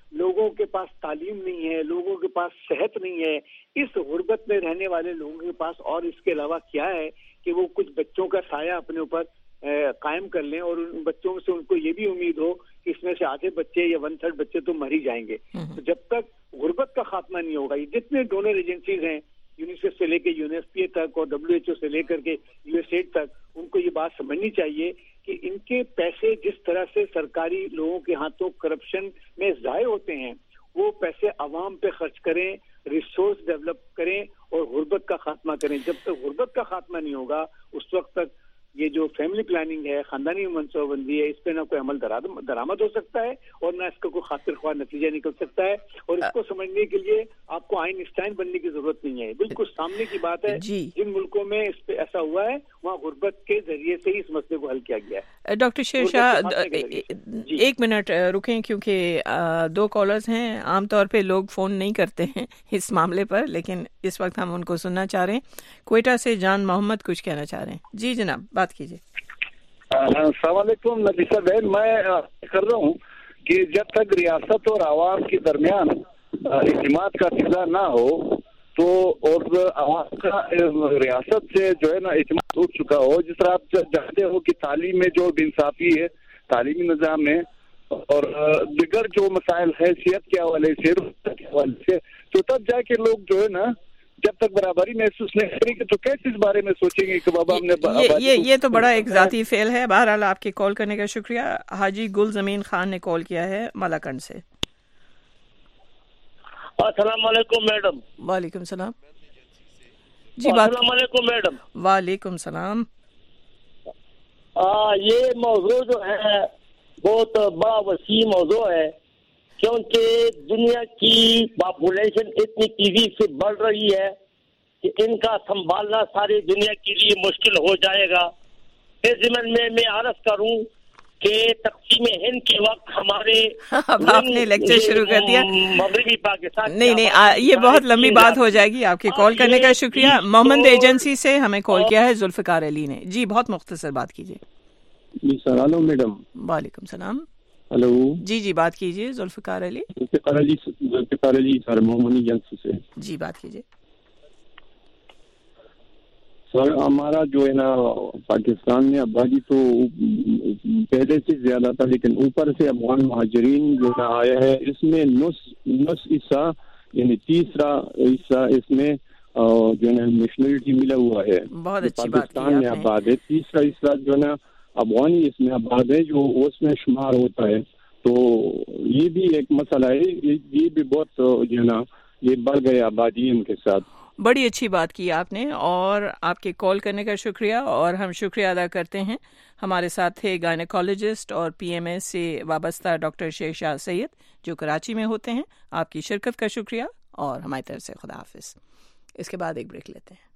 لوگوں کے پاس تعلیم نہیں ہے, لوگوں کے پاس صحت نہیں ہے. اس غربت میں رہنے والے لوگوں کے پاس اور اس کے علاوہ کیا ہے کہ وہ کچھ بچوں کا سایہ اپنے اوپر قائم کر لیں, اور ان بچوں سے ان کو یہ بھی امید ہو کہ اس میں سے آدھے بچے یا ون تھرڈ بچے تو مر ہی جائیں گے. تو جب تک غربت کا خاتمہ نہیں ہوگا, یہ جتنے ڈونر ایجنسیز ہیں یونیسیف سے لے کے U N S P A تک اور ڈبلیو ایچ او سے لے کر کے یو ایس ایڈ تک, ان کو یہ بات سمجھنی چاہیے کہ ان کے پیسے جس طرح سے سرکاری لوگوں کے ہاتھوں کرپشن میں ضائع ہوتے ہیں, وہ پیسے عوام پہ خرچ کریں, ریسورس ڈیولپ کریں اور غربت کا خاتمہ کریں. جب تک غربت کا خاتمہ نہیں ہوگا اس وقت تک یہ جو فیملی پلاننگ ہے, خاندانی منصوبہ بندی ہے, اس پہ نہ کوئی عمل درآمد ہو سکتا ہے اور نہ اس کا کوئی خاطر خواہ نتیجہ نکل سکتا ہے. اور اس کو سمجھنے کے لیے آپ کو آئنسٹائن بننے کی ضرورت نہیں ہے, بالکل سامنے کی بات ہے. جن ملکوں میں اس پہ ایسا ہوا ہے وہاں غربت کے ذریعے سے ہی اس مسئلے کو حل کیا گیا ہے. ڈاکٹر شیر شاہ ایک منٹ رکیں, کیونکہ دو کالرز ہیں. عام طور پہ لوگ فون نہیں کرتے ہیں اس معاملے پر, لیکن اس وقت ہم ان کو سننا چاہ رہے ہیں. کوئٹہ سے جان محمد کچھ کہنا چاہ رہے ہیں. جی جناب, بات کیجیے. السلام علیکم نفیسہ بہن, میں کر رہا ہوں کہ جب تک ریاست اور عوام کے درمیان اعتماد کا فضا نہ ہو تو, اور عوام کا ریاست سے جو ہے نا اعتماد اٹھ چکا ہو, جس طرح آپ جانتے ہو کہ تعلیم میں جو بے انصافی ہے تعلیمی نظام میں اور دیگر جو مسائل ہے صحت کے حوالے سے, کے حوالے سے, تو تب جا کے لوگ جو ہے نا جب تک برابری محسوس نہیں کریں گے تو کیسے اس بارے میں سوچیں گے کہ بابا ہم نے یہ یہ تو بڑا ایک ذاتی فعل ہے. بہرحال آپ کے کال کرنے کا شکریہ. حاجی گل زمین خان نے کال کیا ہے ملاکنڈ سے. السلام علیکم میڈم. وعلیکم السلام. جی بات. السلام علیکم میڈم. وعلیکم السلام. یہ موضوع جو ہے بہت بڑا وسیع موضوع ہے, کیونکہ دنیا کی پاپولیشن اتنی تیزی سے بڑھ رہی ہے کہ ان کا سنبھالنا ساری دنیا کے لیے مشکل ہو جائے گا. اس ضمن میں میں عرض کروں کہ تقسیم ہند کے وقت ہمارے آپ نے لیکچر شروع کر دیا. مغربی پاکستان نہیں نہیں یہ بہت لمبی بات ہو جائے گی. آپ کے کال کرنے کا شکریہ. محمد ایجنسی سے ہمیں کال کیا ہے ذوالفقار علی نے. جی بہت مختصر بات کیجیے. السلام میڈم. وعلیکم السلام. ہلو. جی جی بات کیجیے. ذوالفقار علی. ذوالفقار علی ذوالفقار علی سر محمد ایجنسی سے. جی بات کیجیے. سر ہمارا جو ہے نا پاکستان میں آبادی تو پہلے سے زیادہ تھا, لیکن اوپر سے افغان مہاجرین جو ہے آیا ہے, اس میں نص نص حصہ یعنی تیسرا حصہ اس میں جو ہے نا نیشنلٹی ملا ہوا ہے. پاکستان میں آباد ہے. تیسرا حصہ جو ہے نا افغانی اس میں آباد ہے جو اس میں شمار ہوتا ہے. تو یہ بھی ایک مسئلہ ہے, یہ بھی بہت جو ہے نا یہ بڑھ گئے آبادی ان کے ساتھ. بڑی اچھی بات کی آپ نے, اور آپ کے کال کرنے کا شکریہ, اور ہم شکریہ ادا کرتے ہیں. ہمارے ساتھ تھے گائنیکالوجسٹ اور پی ایم ایس سے وابستہ ڈاکٹر شیر شاہ سید جو کراچی میں ہوتے ہیں. آپ کی شرکت کا شکریہ, اور ہماری طرف سے خدا حافظ. اس کے بعد ایک بریک لیتے ہیں.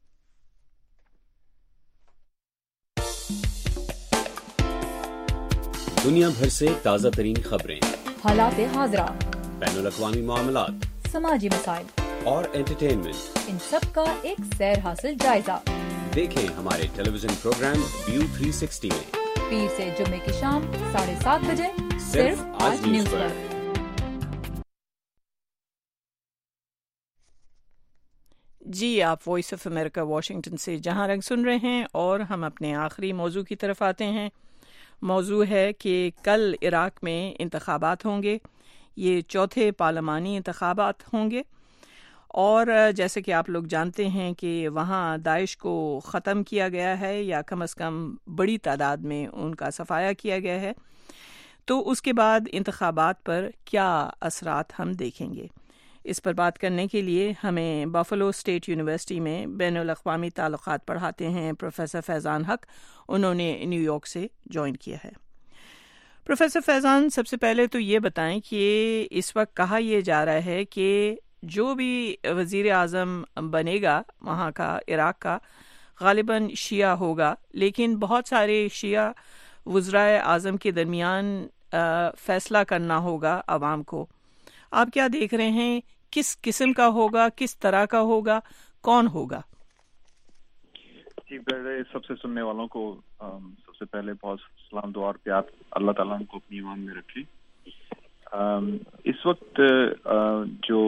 دنیا بھر سے تازہ ترین خبریں, حالات حاضرہ, بین الاقوامی معاملات, سماجی مسائل اور انٹرٹینمنٹ, ان سب کا ایک سیر حاصل جائزہ. دیکھیں ہمارے television programme view three sixty میں پیر سے جمعے کی شام ساڑھے سات بجے صرف آج نیوز پر. جی آپ وائس آف امریکہ واشنگٹن سے جہاں رنگ سن رہے ہیں, اور ہم اپنے آخری موضوع کی طرف آتے ہیں. موضوع ہے کہ کل عراق میں انتخابات ہوں گے. یہ چوتھے پارلیمانی انتخابات ہوں گے, اور جیسے کہ آپ لوگ جانتے ہیں کہ وہاں داعش کو ختم کیا گیا ہے, یا کم از کم بڑی تعداد میں ان کا صفایا کیا گیا ہے. تو اس کے بعد انتخابات پر کیا اثرات ہم دیکھیں گے, اس پر بات کرنے کے لیے ہمیں بفلو اسٹیٹ یونیورسٹی میں بین الاقوامی تعلقات پڑھاتے ہیں پروفیسر فیضان حق. انہوں نے نیو یارک سے جوائن کیا ہے. پروفیسر فیضان, سب سے پہلے تو یہ بتائیں کہ اس وقت کہا یہ جا رہا ہے کہ جو بھی وزیر اعظم بنے گا وہاں کا, عراق کا, غالباً شیعہ ہوگا, لیکن بہت سارے شیعہ وزرائے اعظم کے درمیان فیصلہ کرنا ہوگا عوام کو. آپ کیا دیکھ رہے ہیں, کس قسم کا ہوگا, کس طرح کا ہوگا, کون ہوگا؟ جی پہلے سب سے سننے والوں کو سب سے پہلے بہت سلام دعا اور پیار, اللہ تعالیٰ ہم کو اپنی ایمان میں رکھے. اس وقت جو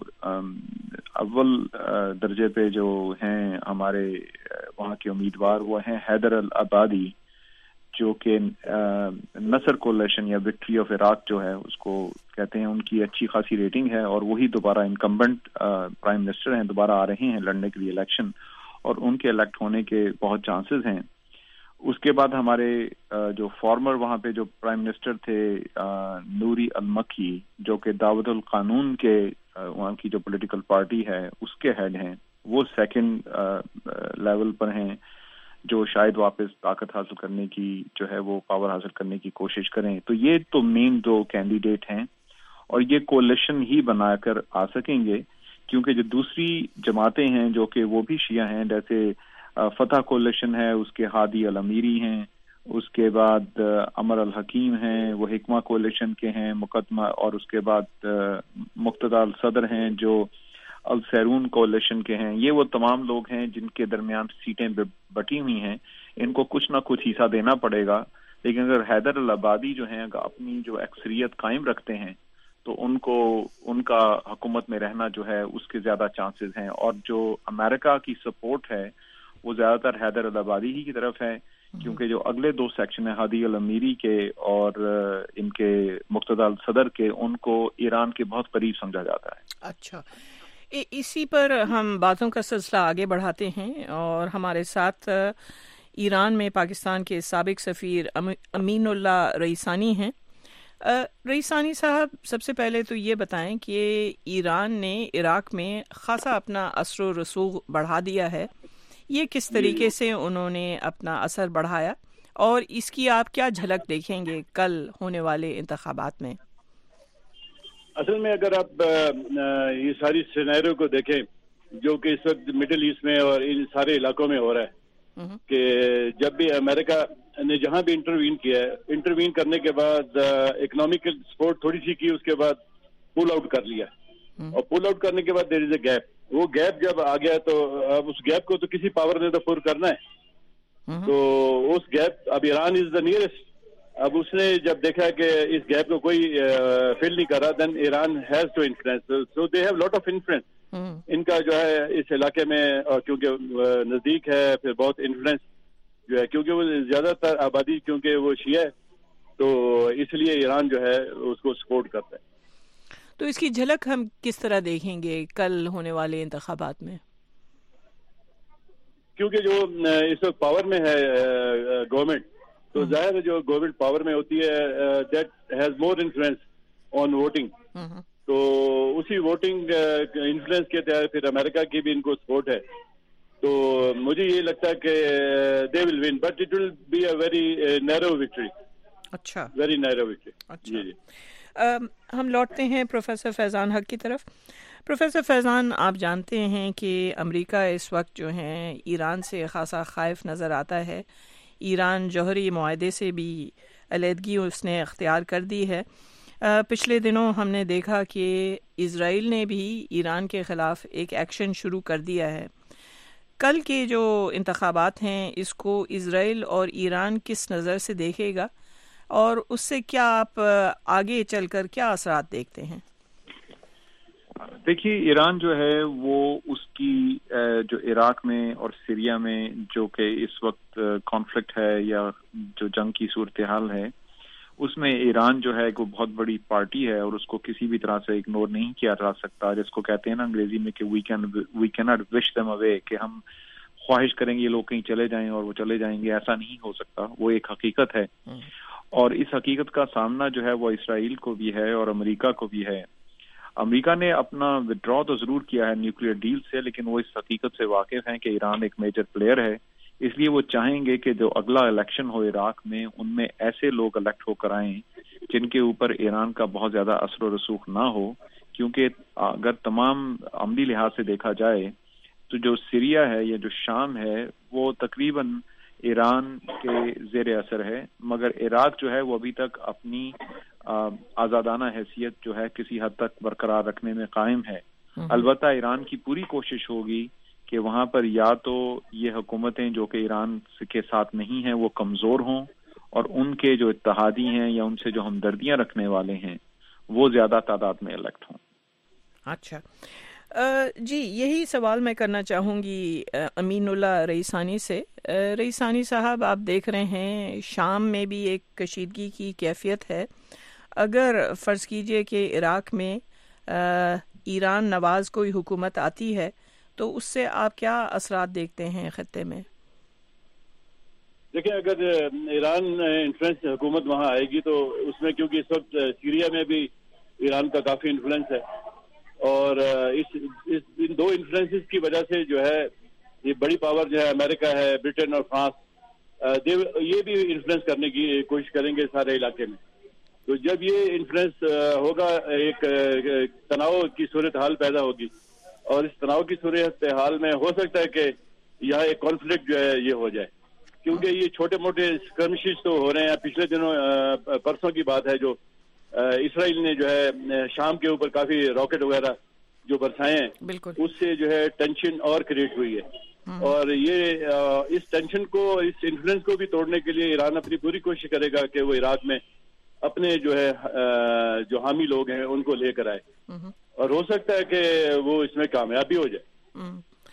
اول درجے پہ جو ہیں ہمارے وہاں کے امیدوار وہ ہیں حیدر العبادی، جو کہ نصر کولیشن یا وکٹری آف عراق جو ہے اس کو کہتے ہیں، ان کی اچھی خاصی ریٹنگ ہے اور وہی دوبارہ انکمبنٹ پرائم منسٹر ہیں، دوبارہ آ رہے ہیں لڑنے کے لیے الیکشن، اور ان کے الیکٹ ہونے کے بہت چانسز ہیں۔ اس کے بعد ہمارے جو فارمر وہاں پہ جو پرائم منسٹر تھے نوری المکی، جو کہ دعوت القانون کے وہاں کی جو پولیٹیکل پارٹی ہے اس کے ہیڈ ہیں، وہ سیکنڈ لیول پر ہیں، جو شاید واپس طاقت حاصل کرنے کی جو ہے وہ پاور حاصل کرنے کی کوشش کریں۔ تو یہ تو مین دو کینڈیڈیٹ ہیں اور یہ کولیشن ہی بنا کر آ سکیں گے، کیونکہ جو دوسری جماعتیں ہیں جو کہ وہ بھی شیعہ ہیں، جیسے فتح کولیشن ہے، اس کے ہادی الامیری ہیں، اس کے بعد عمر الحکیم ہیں، وہ حکمہ کولیشن کے ہیں مقدمہ، اور اس کے بعد مقتدی الصدر ہیں جو السیرون کولیشن کے ہیں۔ یہ وہ تمام لوگ ہیں جن کے درمیان سیٹیں بٹی ہوئی ہیں، ان کو کچھ نہ کچھ حصہ دینا پڑے گا، لیکن اگر حیدر العبادی جو ہیں اپنی جو اکثریت قائم رکھتے ہیں تو ان کو ان کا حکومت میں رہنا جو ہے اس کے زیادہ چانسز ہیں، اور جو امریکہ کی سپورٹ ہے وہ زیادہ تر حیدر العبادی ہی کی طرف ہے، کیونکہ جو اگلے دو سیکشن ہیں ہادی الامیری کے اور ان کے مقتدی الصدر کے، ان کو ایران کے بہت قریب سمجھا جاتا ہے۔ اچھا، اسی پر ہم باتوں کا سلسلہ آگے بڑھاتے ہیں، اور ہمارے ساتھ ایران میں پاکستان کے سابق سفیر امین اللہ رئیسانی ہیں۔ رئیسانی صاحب، سب سے پہلے تو یہ بتائیں کہ ایران نے عراق میں خاصا اپنا اثر و رسوخ بڑھا دیا ہے، یہ کس طریقے سے انہوں نے اپنا اثر بڑھایا، اور اس کی آپ کیا جھلک دیکھیں گے کل ہونے والے انتخابات میں؟ اصل میں اگر آپ یہ ساری سینیریو کو دیکھیں جو کہ اس وقت مڈل ایسٹ میں اور ان سارے علاقوں میں ہو رہا ہے، کہ جب بھی امریکہ نے جہاں بھی انٹروین کیا ہے، انٹروین کرنے کے بعد اکنامکل سپورٹ تھوڑی سی کی، اس کے بعد پول آؤٹ کر لیا، اور پول آؤٹ کرنے کے بعد دیر از اے گیپ۔ وہ گیپ جب آ گیا تو اب اس گیپ کو تو کسی پاور نے تو پر کرنا ہے، تو اس گیپ اب ایران از دا نیئرسٹ۔ اب اس نے جب دیکھا کہ اس گیپ کو کوئی فل نہیں کر رہا، then Iran has to influence, so they have lot of influence in کا جو ہے اس علاقے میں، اور کیونکہ نزدیک ہے پھر بہت انفلوئنس جو ہے، کیونکہ وہ زیادہ تر آبادی کیونکہ وہ شیعہ ہے، تو اس لیے ایران جو ہے اس کو سپورٹ کرتا ہے۔ تو اس کی جھلک ہم کس طرح دیکھیں گے کل ہونے والے انتخابات میں؟ کیونکہ جو اس وقت پاور میں ہے گورنمنٹ، تو ظاہر ہے جو گورنمنٹ پاور میں ہوتی ہے that has more influence on voting, تو اسی ووٹنگ انفلوئنس کے تحت پھر امریکہ کی بھی ان کو سپورٹ ہے، تو مجھے یہ لگتا ہے کہ they will win, but it will be a very narrow victory. اچھا، ویری نیرو وکٹری۔ جی جی ہم لوٹتے ہیں پروفیسر فیضان حق کی طرف۔ پروفیسر فیضان، آپ جانتے ہیں کہ امریکہ اس وقت جو ہے ایران سے خاصا خائف نظر آتا ہے، ایران جوہری معاہدے سے بھی علیحدگی اس نے اختیار کر دی ہے۔ پچھلے دنوں ہم نے دیکھا کہ اسرائیل نے بھی ایران کے خلاف ایک ایکشن شروع کر دیا ہے۔ کل کے جو انتخابات ہیں اس کو اسرائیل اور ایران کس نظر سے دیکھے گا، اور اس سے کیا آپ آگے چل کر کیا اثرات دیکھتے ہیں؟ دیکھیے، ایران جو ہے وہ اس کی جو عراق میں اور سیریا میں جو کہ اس وقت کانفلکٹ ہے یا جو جنگ کی صورتحال ہے، اس میں ایران جو ہے وہ بہت بڑی پارٹی ہے اور اس کو کسی بھی طرح سے اگنور نہیں کیا جا سکتا، جس کو کہتے ہیں نا انگریزی میں کہ وی کین وی کی ناٹ وش دیم اوے، کہ ہم خواہش کریں گے یہ لوگ کہیں چلے جائیں اور وہ چلے جائیں گے، ایسا نہیں ہو سکتا، وہ ایک حقیقت ہے۔ اور اس حقیقت کا سامنا جو ہے وہ اسرائیل کو بھی ہے اور امریکہ کو بھی ہے۔ امریکہ نے اپنا ودرا تو ضرور کیا ہے نیوکلیئر ڈیل سے، لیکن وہ اس حقیقت سے واقف ہیں کہ ایران ایک میجر پلیئر ہے، اس لیے وہ چاہیں گے کہ جو اگلا الیکشن ہو عراق میں، ان میں ایسے لوگ الیکٹ ہو کر آئیں جن کے اوپر ایران کا بہت زیادہ اثر و رسوخ نہ ہو، کیونکہ اگر تمام عملی لحاظ سے دیکھا جائے تو جو سیریا ہے یا جو شام ہے وہ تقریباً ایران کے زیر اثر ہے، مگر عراق جو ہے وہ ابھی تک اپنی آزادانہ حیثیت جو ہے کسی حد تک برقرار رکھنے میں قائم ہے۔ البتہ ایران کی پوری کوشش ہوگی کہ وہاں پر یا تو یہ حکومتیں جو کہ ایران کے ساتھ نہیں ہیں وہ کمزور ہوں، اور ان کے جو اتحادی ہیں یا ان سے جو ہمدردیاں رکھنے والے ہیں وہ زیادہ تعداد میں الیکٹ ہوں. اچھا جی، یہی سوال میں کرنا چاہوں گی امین اللہ رئیسانی سے. رئیسانی صاحب، آپ دیکھ رہے ہیں شام میں بھی ایک کشیدگی کی کیفیت ہے. اگر فرض کیجئے کہ عراق میں ایران نواز کوئی حکومت آتی ہے تو اس سے آپ کیا اثرات دیکھتے ہیں خطے میں؟ دیکھیں، اگر ایران انفلوئنس حکومت وہاں آئے گی تو اس میں، کیونکہ اس وقت سیریا میں بھی ایران کا کافی انفلوئنس ہے، اور اس, اس ان دو انفلوئنسز کی وجہ سے جو ہے یہ بڑی پاور جو ہے امریکہ ہے، برٹن اور فرانس، یہ بھی انفلوئنس کرنے کی کوشش کریں گے سارے علاقے میں. تو جب یہ انفلوئنس ہوگا، ایک تناؤ کی صورتحال پیدا ہوگی، اور اس تناؤ کی صورتحال میں ہو سکتا ہے کہ یہاں ایک کانفلکٹ جو ہے یہ ہو جائے، کیونکہ یہ چھوٹے موٹے اسکرمشز تو ہو رہے ہیں. پچھلے دنوں پرسوں کی بات ہے جو اسرائیل نے جو ہے شام کے اوپر کافی راکٹ وغیرہ جو برسائے ہیں، اس سے جو ہے ٹینشن اور کریٹ ہوئی ہے. اور یہ اس ٹینشن کو، اس انفلوئنس کو بھی توڑنے کے لیے ایران اپنی پوری کوشش کرے گا کہ وہ عراق میں اپنے جو ہے جو حامی لوگ ہیں ان کو لے کر آئے، اور ہو سکتا ہے کہ وہ اس میں کامیاب بھی ہو جائے.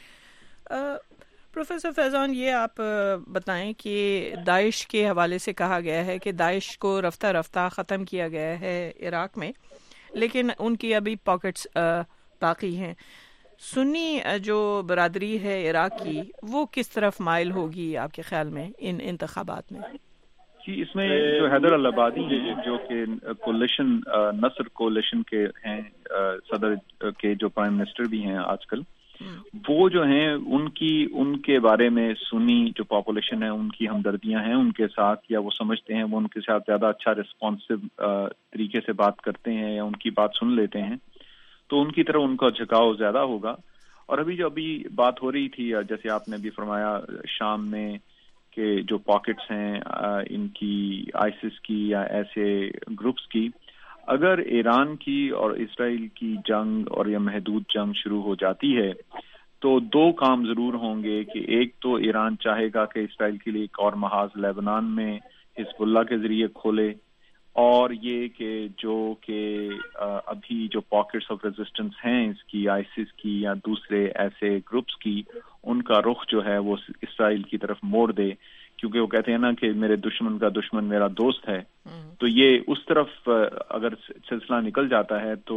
پروفیسر فیضان، یہ آپ بتائیں کہ داعش کے حوالے سے کہا گیا ہے کہ داعش کو رفتہ رفتہ ختم کیا گیا ہے عراق میں، لیکن ان کی ابھی پاکٹس باقی ہیں. سنی جو برادری ہے عراق کی، وہ کس طرف مائل ہوگی آپ کے خیال میں ان انتخابات میں؟ جی، اس میں جو حیدر العبادی ہیں جو کہ کولیشن نصر کولیشن کے ہیں، صدر کے جو پرائم منسٹر بھی ہیں آج کل، وہ جو ہیں ان کی ان کے بارے میں سنی جو پاپولیشن ہے ان کی ہمدردیاں ہیں ان کے ساتھ، یا وہ سمجھتے ہیں وہ ان کے ساتھ زیادہ اچھا رسپانسو طریقے سے بات کرتے ہیں یا ان کی بات سن لیتے ہیں، تو ان کی طرف ان کا جھکاؤ زیادہ ہوگا. اور ابھی جو ابھی بات ہو رہی تھی، جیسے آپ نے بھی فرمایا شام میں کہ جو پاکٹس ہیں ان کی آئسس کی یا ایسے گروپس کی، اگر ایران کی اور اسرائیل کی جنگ اور یا محدود جنگ شروع ہو جاتی ہے تو دو کام ضرور ہوں گے کہ ایک تو ایران چاہے گا کہ اسرائیل کے لیے ایک اور محاذ لیبنان میں حزب اللہ کے ذریعے کھولے، اور یہ کہ جو کہ ابھی جو پاکٹس آف ریزسٹنس ہیں اس کی آئسس کی یا دوسرے ایسے گروپس کی، ان کا رخ جو ہے وہ اسرائیل کی طرف موڑ دے، کیونکہ وہ کہتے ہیں نا کہ میرے دشمن کا دشمن میرا دوست ہے. تو یہ اس طرف اگر سلسلہ نکل جاتا ہے تو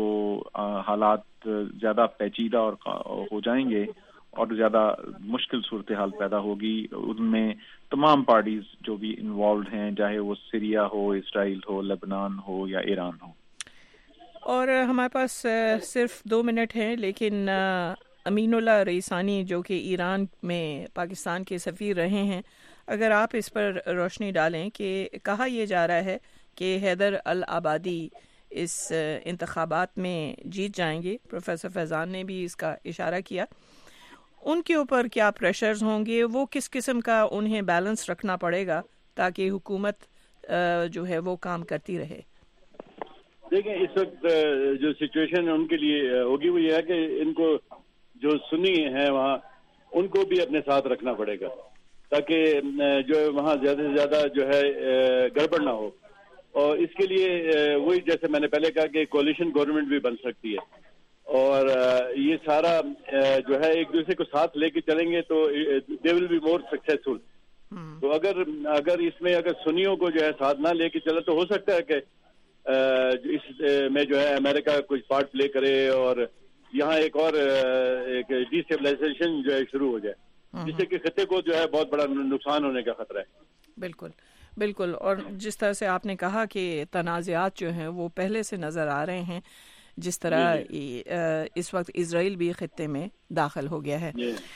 حالات زیادہ پیچیدہ اور ہو جائیں گے اور زیادہ مشکل صورتحال پیدا ہوگی. ان میں تمام پارٹیز جو بھی انوالوڈ ہیں، چاہے وہ سیریا ہو، اسرائیل ہو، لبنان ہو یا ایران ہو. اور ہمارے پاس صرف دو منٹ ہیں، لیکن امین اللہ رئیسانی جو کہ ایران میں پاکستان کے سفیر رہے ہیں، اگر آپ اس پر روشنی ڈالیں کہ کہا یہ جا رہا ہے کہ حیدر العبادی اس انتخابات میں جیت جائیں گے، پروفیسر فیضان نے بھی اس کا اشارہ کیا، ان کے اوپر کیا پریشرز ہوں گے؟ وہ کس قسم کا انہیں بیلنس رکھنا پڑے گا تاکہ حکومت جو ہے وہ کام کرتی رہے؟ دیکھیں، اس وقت جو سچویشن ان کے لیے ہوگی وہ یہ ہے کہ ان کو جو سنی ہیں وہاں ان کو بھی اپنے ساتھ رکھنا پڑے گا تاکہ جو وہاں زیادہ سے زیادہ جو ہے گڑبڑ نہ ہو. اور اس کے لیے وہی جیسے میں نے پہلے کہا کہ کولیشن گورنمنٹ بھی بن سکتی ہے، اور یہ سارا جو ہے ایک دوسرے کو ساتھ لے کے چلیں گے تو دے ول بی مور سکسیسفل. تو اگر اگر اس میں اگر سنیوں کو جو ہے ساتھ نہ لے کے چلے تو ہو سکتا ہے کہ اس میں جو ہے امریکہ کچھ پارٹ پلے کرے اور یہاں ایک اور ایک ڈی اسٹیبلائزیشن جو ہے شروع ہو جائے، جس سے کہ خطے کو جو ہے بہت بڑا نقصان ہونے کا خطرہ ہے. بالکل بالکل. اور جس طرح سے آپ نے کہا کہ تنازعات جو ہیں وہ پہلے سے نظر آ رہے ہیں، جس طرح اس وقت اسرائیل بھی خطے میں داخل ہو گیا ہے.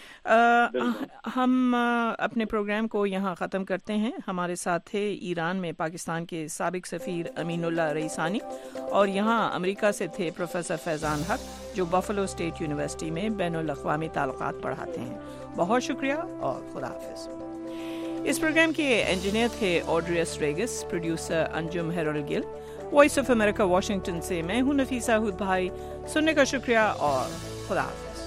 ہم اپنے پروگرام کو یہاں ختم کرتے ہیں. ہمارے ساتھ تھے ایران میں پاکستان کے سابق سفیر امین اللہ رئیسانی، اور یہاں امریکہ سے تھے پروفیسر فیضان حق جو بفلو اسٹیٹ یونیورسٹی میں بین الاقوامی تعلقات پڑھاتے ہیں. بہت شکریہ اور خدا حافظ. اس پروگرام کے انجینئر تھے Audris Riggs, producer Anjum Herol Gill. Voice of America Washington سے میں ہوں نفیسہ ہود بھائی. سننے کا شکریہ اور خدا حافظ.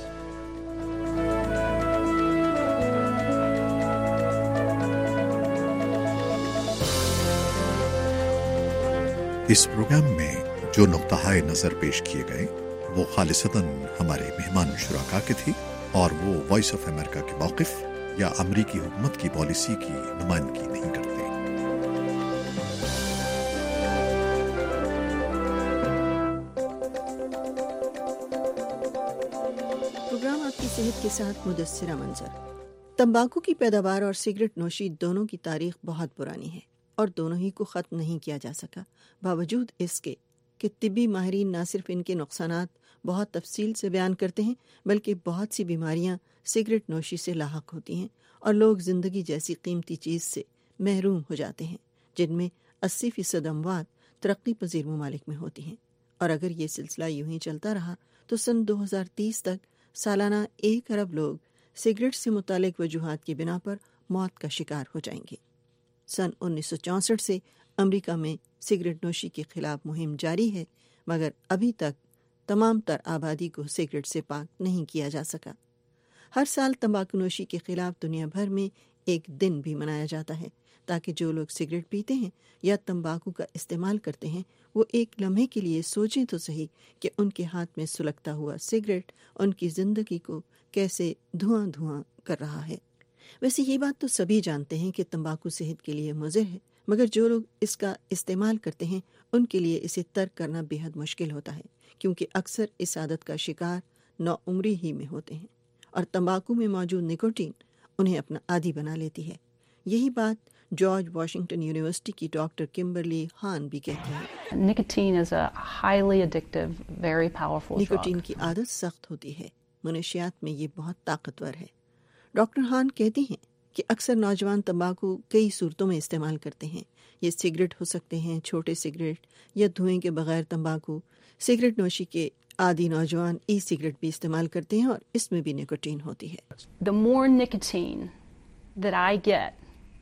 اس پروگرام میں جو نقطۂ نظر پیش کیے گئے وہ خالصتاً ہمارے مہمان شرکا کے تھی اور وہ وائس آف امریکہ کے موقف یا امریکی حکومت کی پالیسی کی نمائندگی نہیں کرتے۔ پروگرام آپ کی صحت کے ساتھ مدثرہ منظر۔ تمباکو کی پیداوار اور سگریٹ نوشی دونوں کی تاریخ بہت پرانی ہے اور دونوں ہی کو ختم نہیں کیا جا سکا، باوجود اس کے کہ طبی ماہرین نہ صرف ان کے نقصانات بہت تفصیل سے بیان کرتے ہیں بلکہ بہت سی بیماریاں سگریٹ نوشی سے لاحق ہوتی ہیں اور لوگ زندگی جیسی قیمتی چیز سے محروم ہو جاتے ہیں، جن میں اسی فیصد اموات ترقی پذیر ممالک میں ہوتی ہیں۔ اور اگر یہ سلسلہ یوں ہی چلتا رہا تو سن دو ہزار تیس تک سالانہ ایک ارب لوگ سگریٹ سے متعلق وجوہات کی بنا پر موت کا شکار ہو جائیں گے۔ سن انیس سو چونسٹھ سے امریکہ میں سگریٹ نوشی کے خلاف مہم جاری ہے، مگر ابھی تک تمام تر آبادی کو سگریٹ سے پاک نہیں کیا جا سکا۔ ہر سال تمباکو نوشی کے خلاف دنیا بھر میں ایک دن بھی منایا جاتا ہے تاکہ جو لوگ سگریٹ پیتے ہیں یا تمباکو کا استعمال کرتے ہیں وہ ایک لمحے کے لیے سوچیں تو صحیح کہ ان کے ہاتھ میں سلگتا ہوا سگریٹ ان کی زندگی کو کیسے دھواں دھواں کر رہا ہے۔ ویسے یہ بات تو سبھی جانتے ہیں کہ تمباکو صحت کے لیے مضر ہے، مگر جو لوگ اس کا استعمال کرتے ہیں ان کے لیے اسے ترک کرنا بے حد مشکل ہوتا ہے، کیونکہ اکثر اس عادت کا شکار نو عمری ہی میں ہوتے ہیں اور تمباکو میں موجود نکوٹین انہیں اپنا عادی بنا لیتی ہے۔ یہی بات جارج واشنگٹن یونیورسٹی کی ڈاکٹر کمبرلی ہان بھی کہتی ہیں۔ Nicotine is a highly addictive, very powerful drug. Nicotine کی عادت سخت ہوتی ہے، منشیات میں یہ بہت طاقتور ہے۔ ڈاکٹر ہان کہتی ہیں کہ اکثر نوجوان تمباکو کئی صورتوں میں استعمال کرتے ہیں۔ یہ سگریٹ ہو سکتے ہیں، چھوٹے سگریٹ یا دھوئیں کے بغیر تمباکو۔ سگریٹ نوشی کے عادی نوجوان ای سگریٹ بھی استعمال کرتے ہیں اور اس میں بھی نکوٹین ہوتی ہے۔ The more nicotine that I get,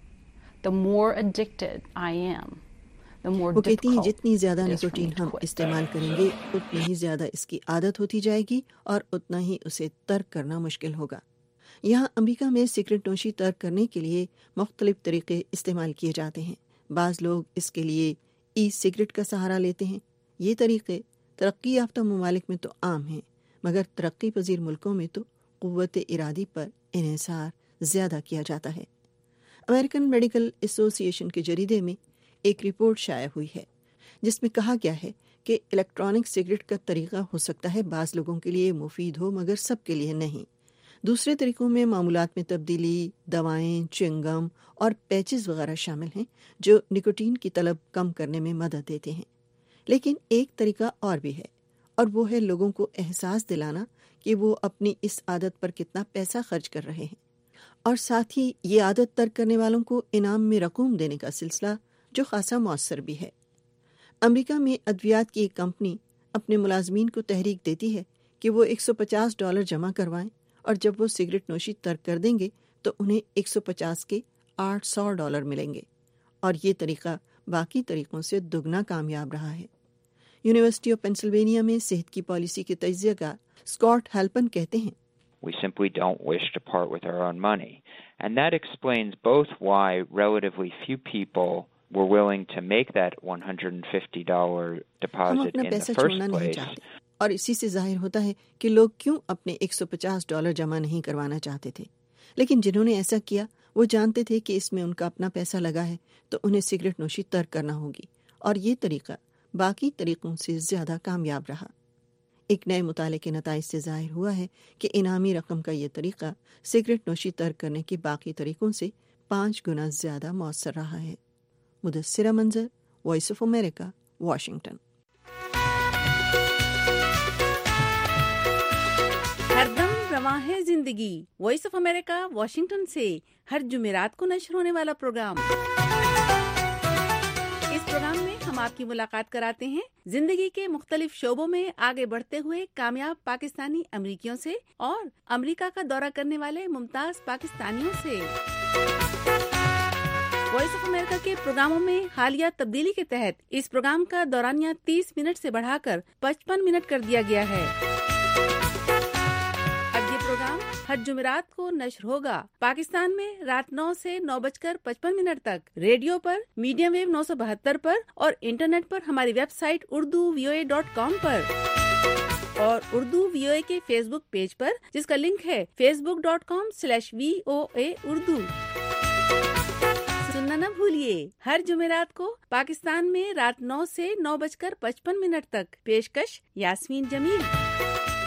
the more addicted I am. The more وہ کہتی ہیں جتنی زیادہ difficult it is for me nicotine to ہم quit. استعمال کریں گے اتنی ہی زیادہ اس کی عادت ہوتی جائے گی اور اتنا ہی اسے ترک کرنا مشکل ہوگا۔ یہاں امریکہ میں سگریٹ نوشی ترک کرنے کے لیے مختلف طریقے استعمال کیے جاتے ہیں۔ بعض لوگ اس کے لیے ای سگریٹ کا سہارا لیتے ہیں۔ یہ طریقے ترقی یافتہ ممالک میں تو عام ہیں، مگر ترقی پذیر ملکوں میں تو قوت ارادی پر انحصار زیادہ کیا جاتا ہے۔ امریکن میڈیکل ایسوسی ایشن کے جریدے میں ایک رپورٹ شائع ہوئی ہے جس میں کہا گیا ہے کہ الیکٹرانک سگریٹ کا طریقہ ہو سکتا ہے بعض لوگوں کے لیے مفید ہو مگر سب کے لیے نہیں۔ دوسرے طریقوں میں معمولات میں تبدیلی، دوائیں، چنگم اور پیچز وغیرہ شامل ہیں جو نکوٹین کی طلب کم کرنے میں مدد دیتے ہیں۔ لیکن ایک طریقہ اور بھی ہے اور وہ ہے لوگوں کو احساس دلانا کہ وہ اپنی اس عادت پر کتنا پیسہ خرچ کر رہے ہیں، اور ساتھ ہی یہ عادت ترک کرنے والوں کو انعام میں رقوم دینے کا سلسلہ جو خاصا مؤثر بھی ہے۔ امریکہ میں ادویات کی ایک کمپنی اپنے ملازمین کو تحریک دیتی ہے کہ وہ ایک سو پچاس ڈالر جمع کروائیں اور جب وہ سگریٹ نوشی ترک کر دیں گے تو انہیں ایک سو پچاس کے آٹھ سو ڈالر ملیں گے، اور یہ طریقہ باقی طریقوں سے دگنا کامیاب رہا ہے۔ یونیورسٹی آف پینسلوینیا میں صحت کی پالیسی کے تجزیہ کار اسکاٹ ہیلپن کہتے ہیں، We simply don't wish to part with our own money. And that explains both why relatively few people were willing to make that one hundred fifty dollars deposit in the first place. اور اسی سے ظاہر ہوتا ہے کہ لوگ کیوں اپنے ایک سو پچاس ڈالر جمع نہیں کروانا چاہتے تھے، لیکن جنہوں نے ایسا کیا وہ جانتے تھے کہ اس میں ان کا اپنا پیسہ لگا ہے تو انہیں سگریٹ نوشی ترک کرنا ہوگی، اور یہ طریقہ باقی طریقوں سے زیادہ کامیاب رہا۔ ایک نئے مطالعے کے نتائج سے ظاہر ہوا ہے کہ انعامی رقم کا یہ طریقہ سگریٹ نوشی ترک کرنے کے باقی طریقوں سے پانچ گنا زیادہ مؤثر رہا ہے۔ Mudassira Manzar, Voice of America, Washington. ہر دم رواں ہے زندگی، وائس آف امریکہ واشنگٹن سے ہر جمعرات کو نشر ہونے والا پروگرام۔ اس پروگرام میں ہم آپ کی ملاقات کراتے ہیں زندگی کے مختلف شعبوں میں آگے بڑھتے ہوئے کامیاب پاکستانی امریکیوں سے اور امریکہ کا دورہ کرنے والے ممتاز پاکستانیوں سے۔ وائس آف امریکہ کے پروگراموں میں حالیہ تبدیلی کے تحت اس پروگرام کا دورانیہ تیس منٹ سے بڑھا کر پچپن منٹ کر دیا گیا ہے۔ اب یہ پروگرام हर जुमेरात को नश्र होगा। पाकिस्तान में रात नौ से नौ बजकर पचपन मिनट तक रेडियो पर, मीडियम वेव नौ सौ बहत्तर पर और इंटरनेट पर हमारी website Urdu V O A dot com पर और उर्दू वी ओ ए के फेसबुक पेज पर, जिसका लिंक है Facebook dot com slash V O A Urdu. सुनना न भूलिए, हर जुमेरात को पाकिस्तान में रात नौ से नौ बजकर पचपन मिनट तक। पेशकश यास्मीन जमील।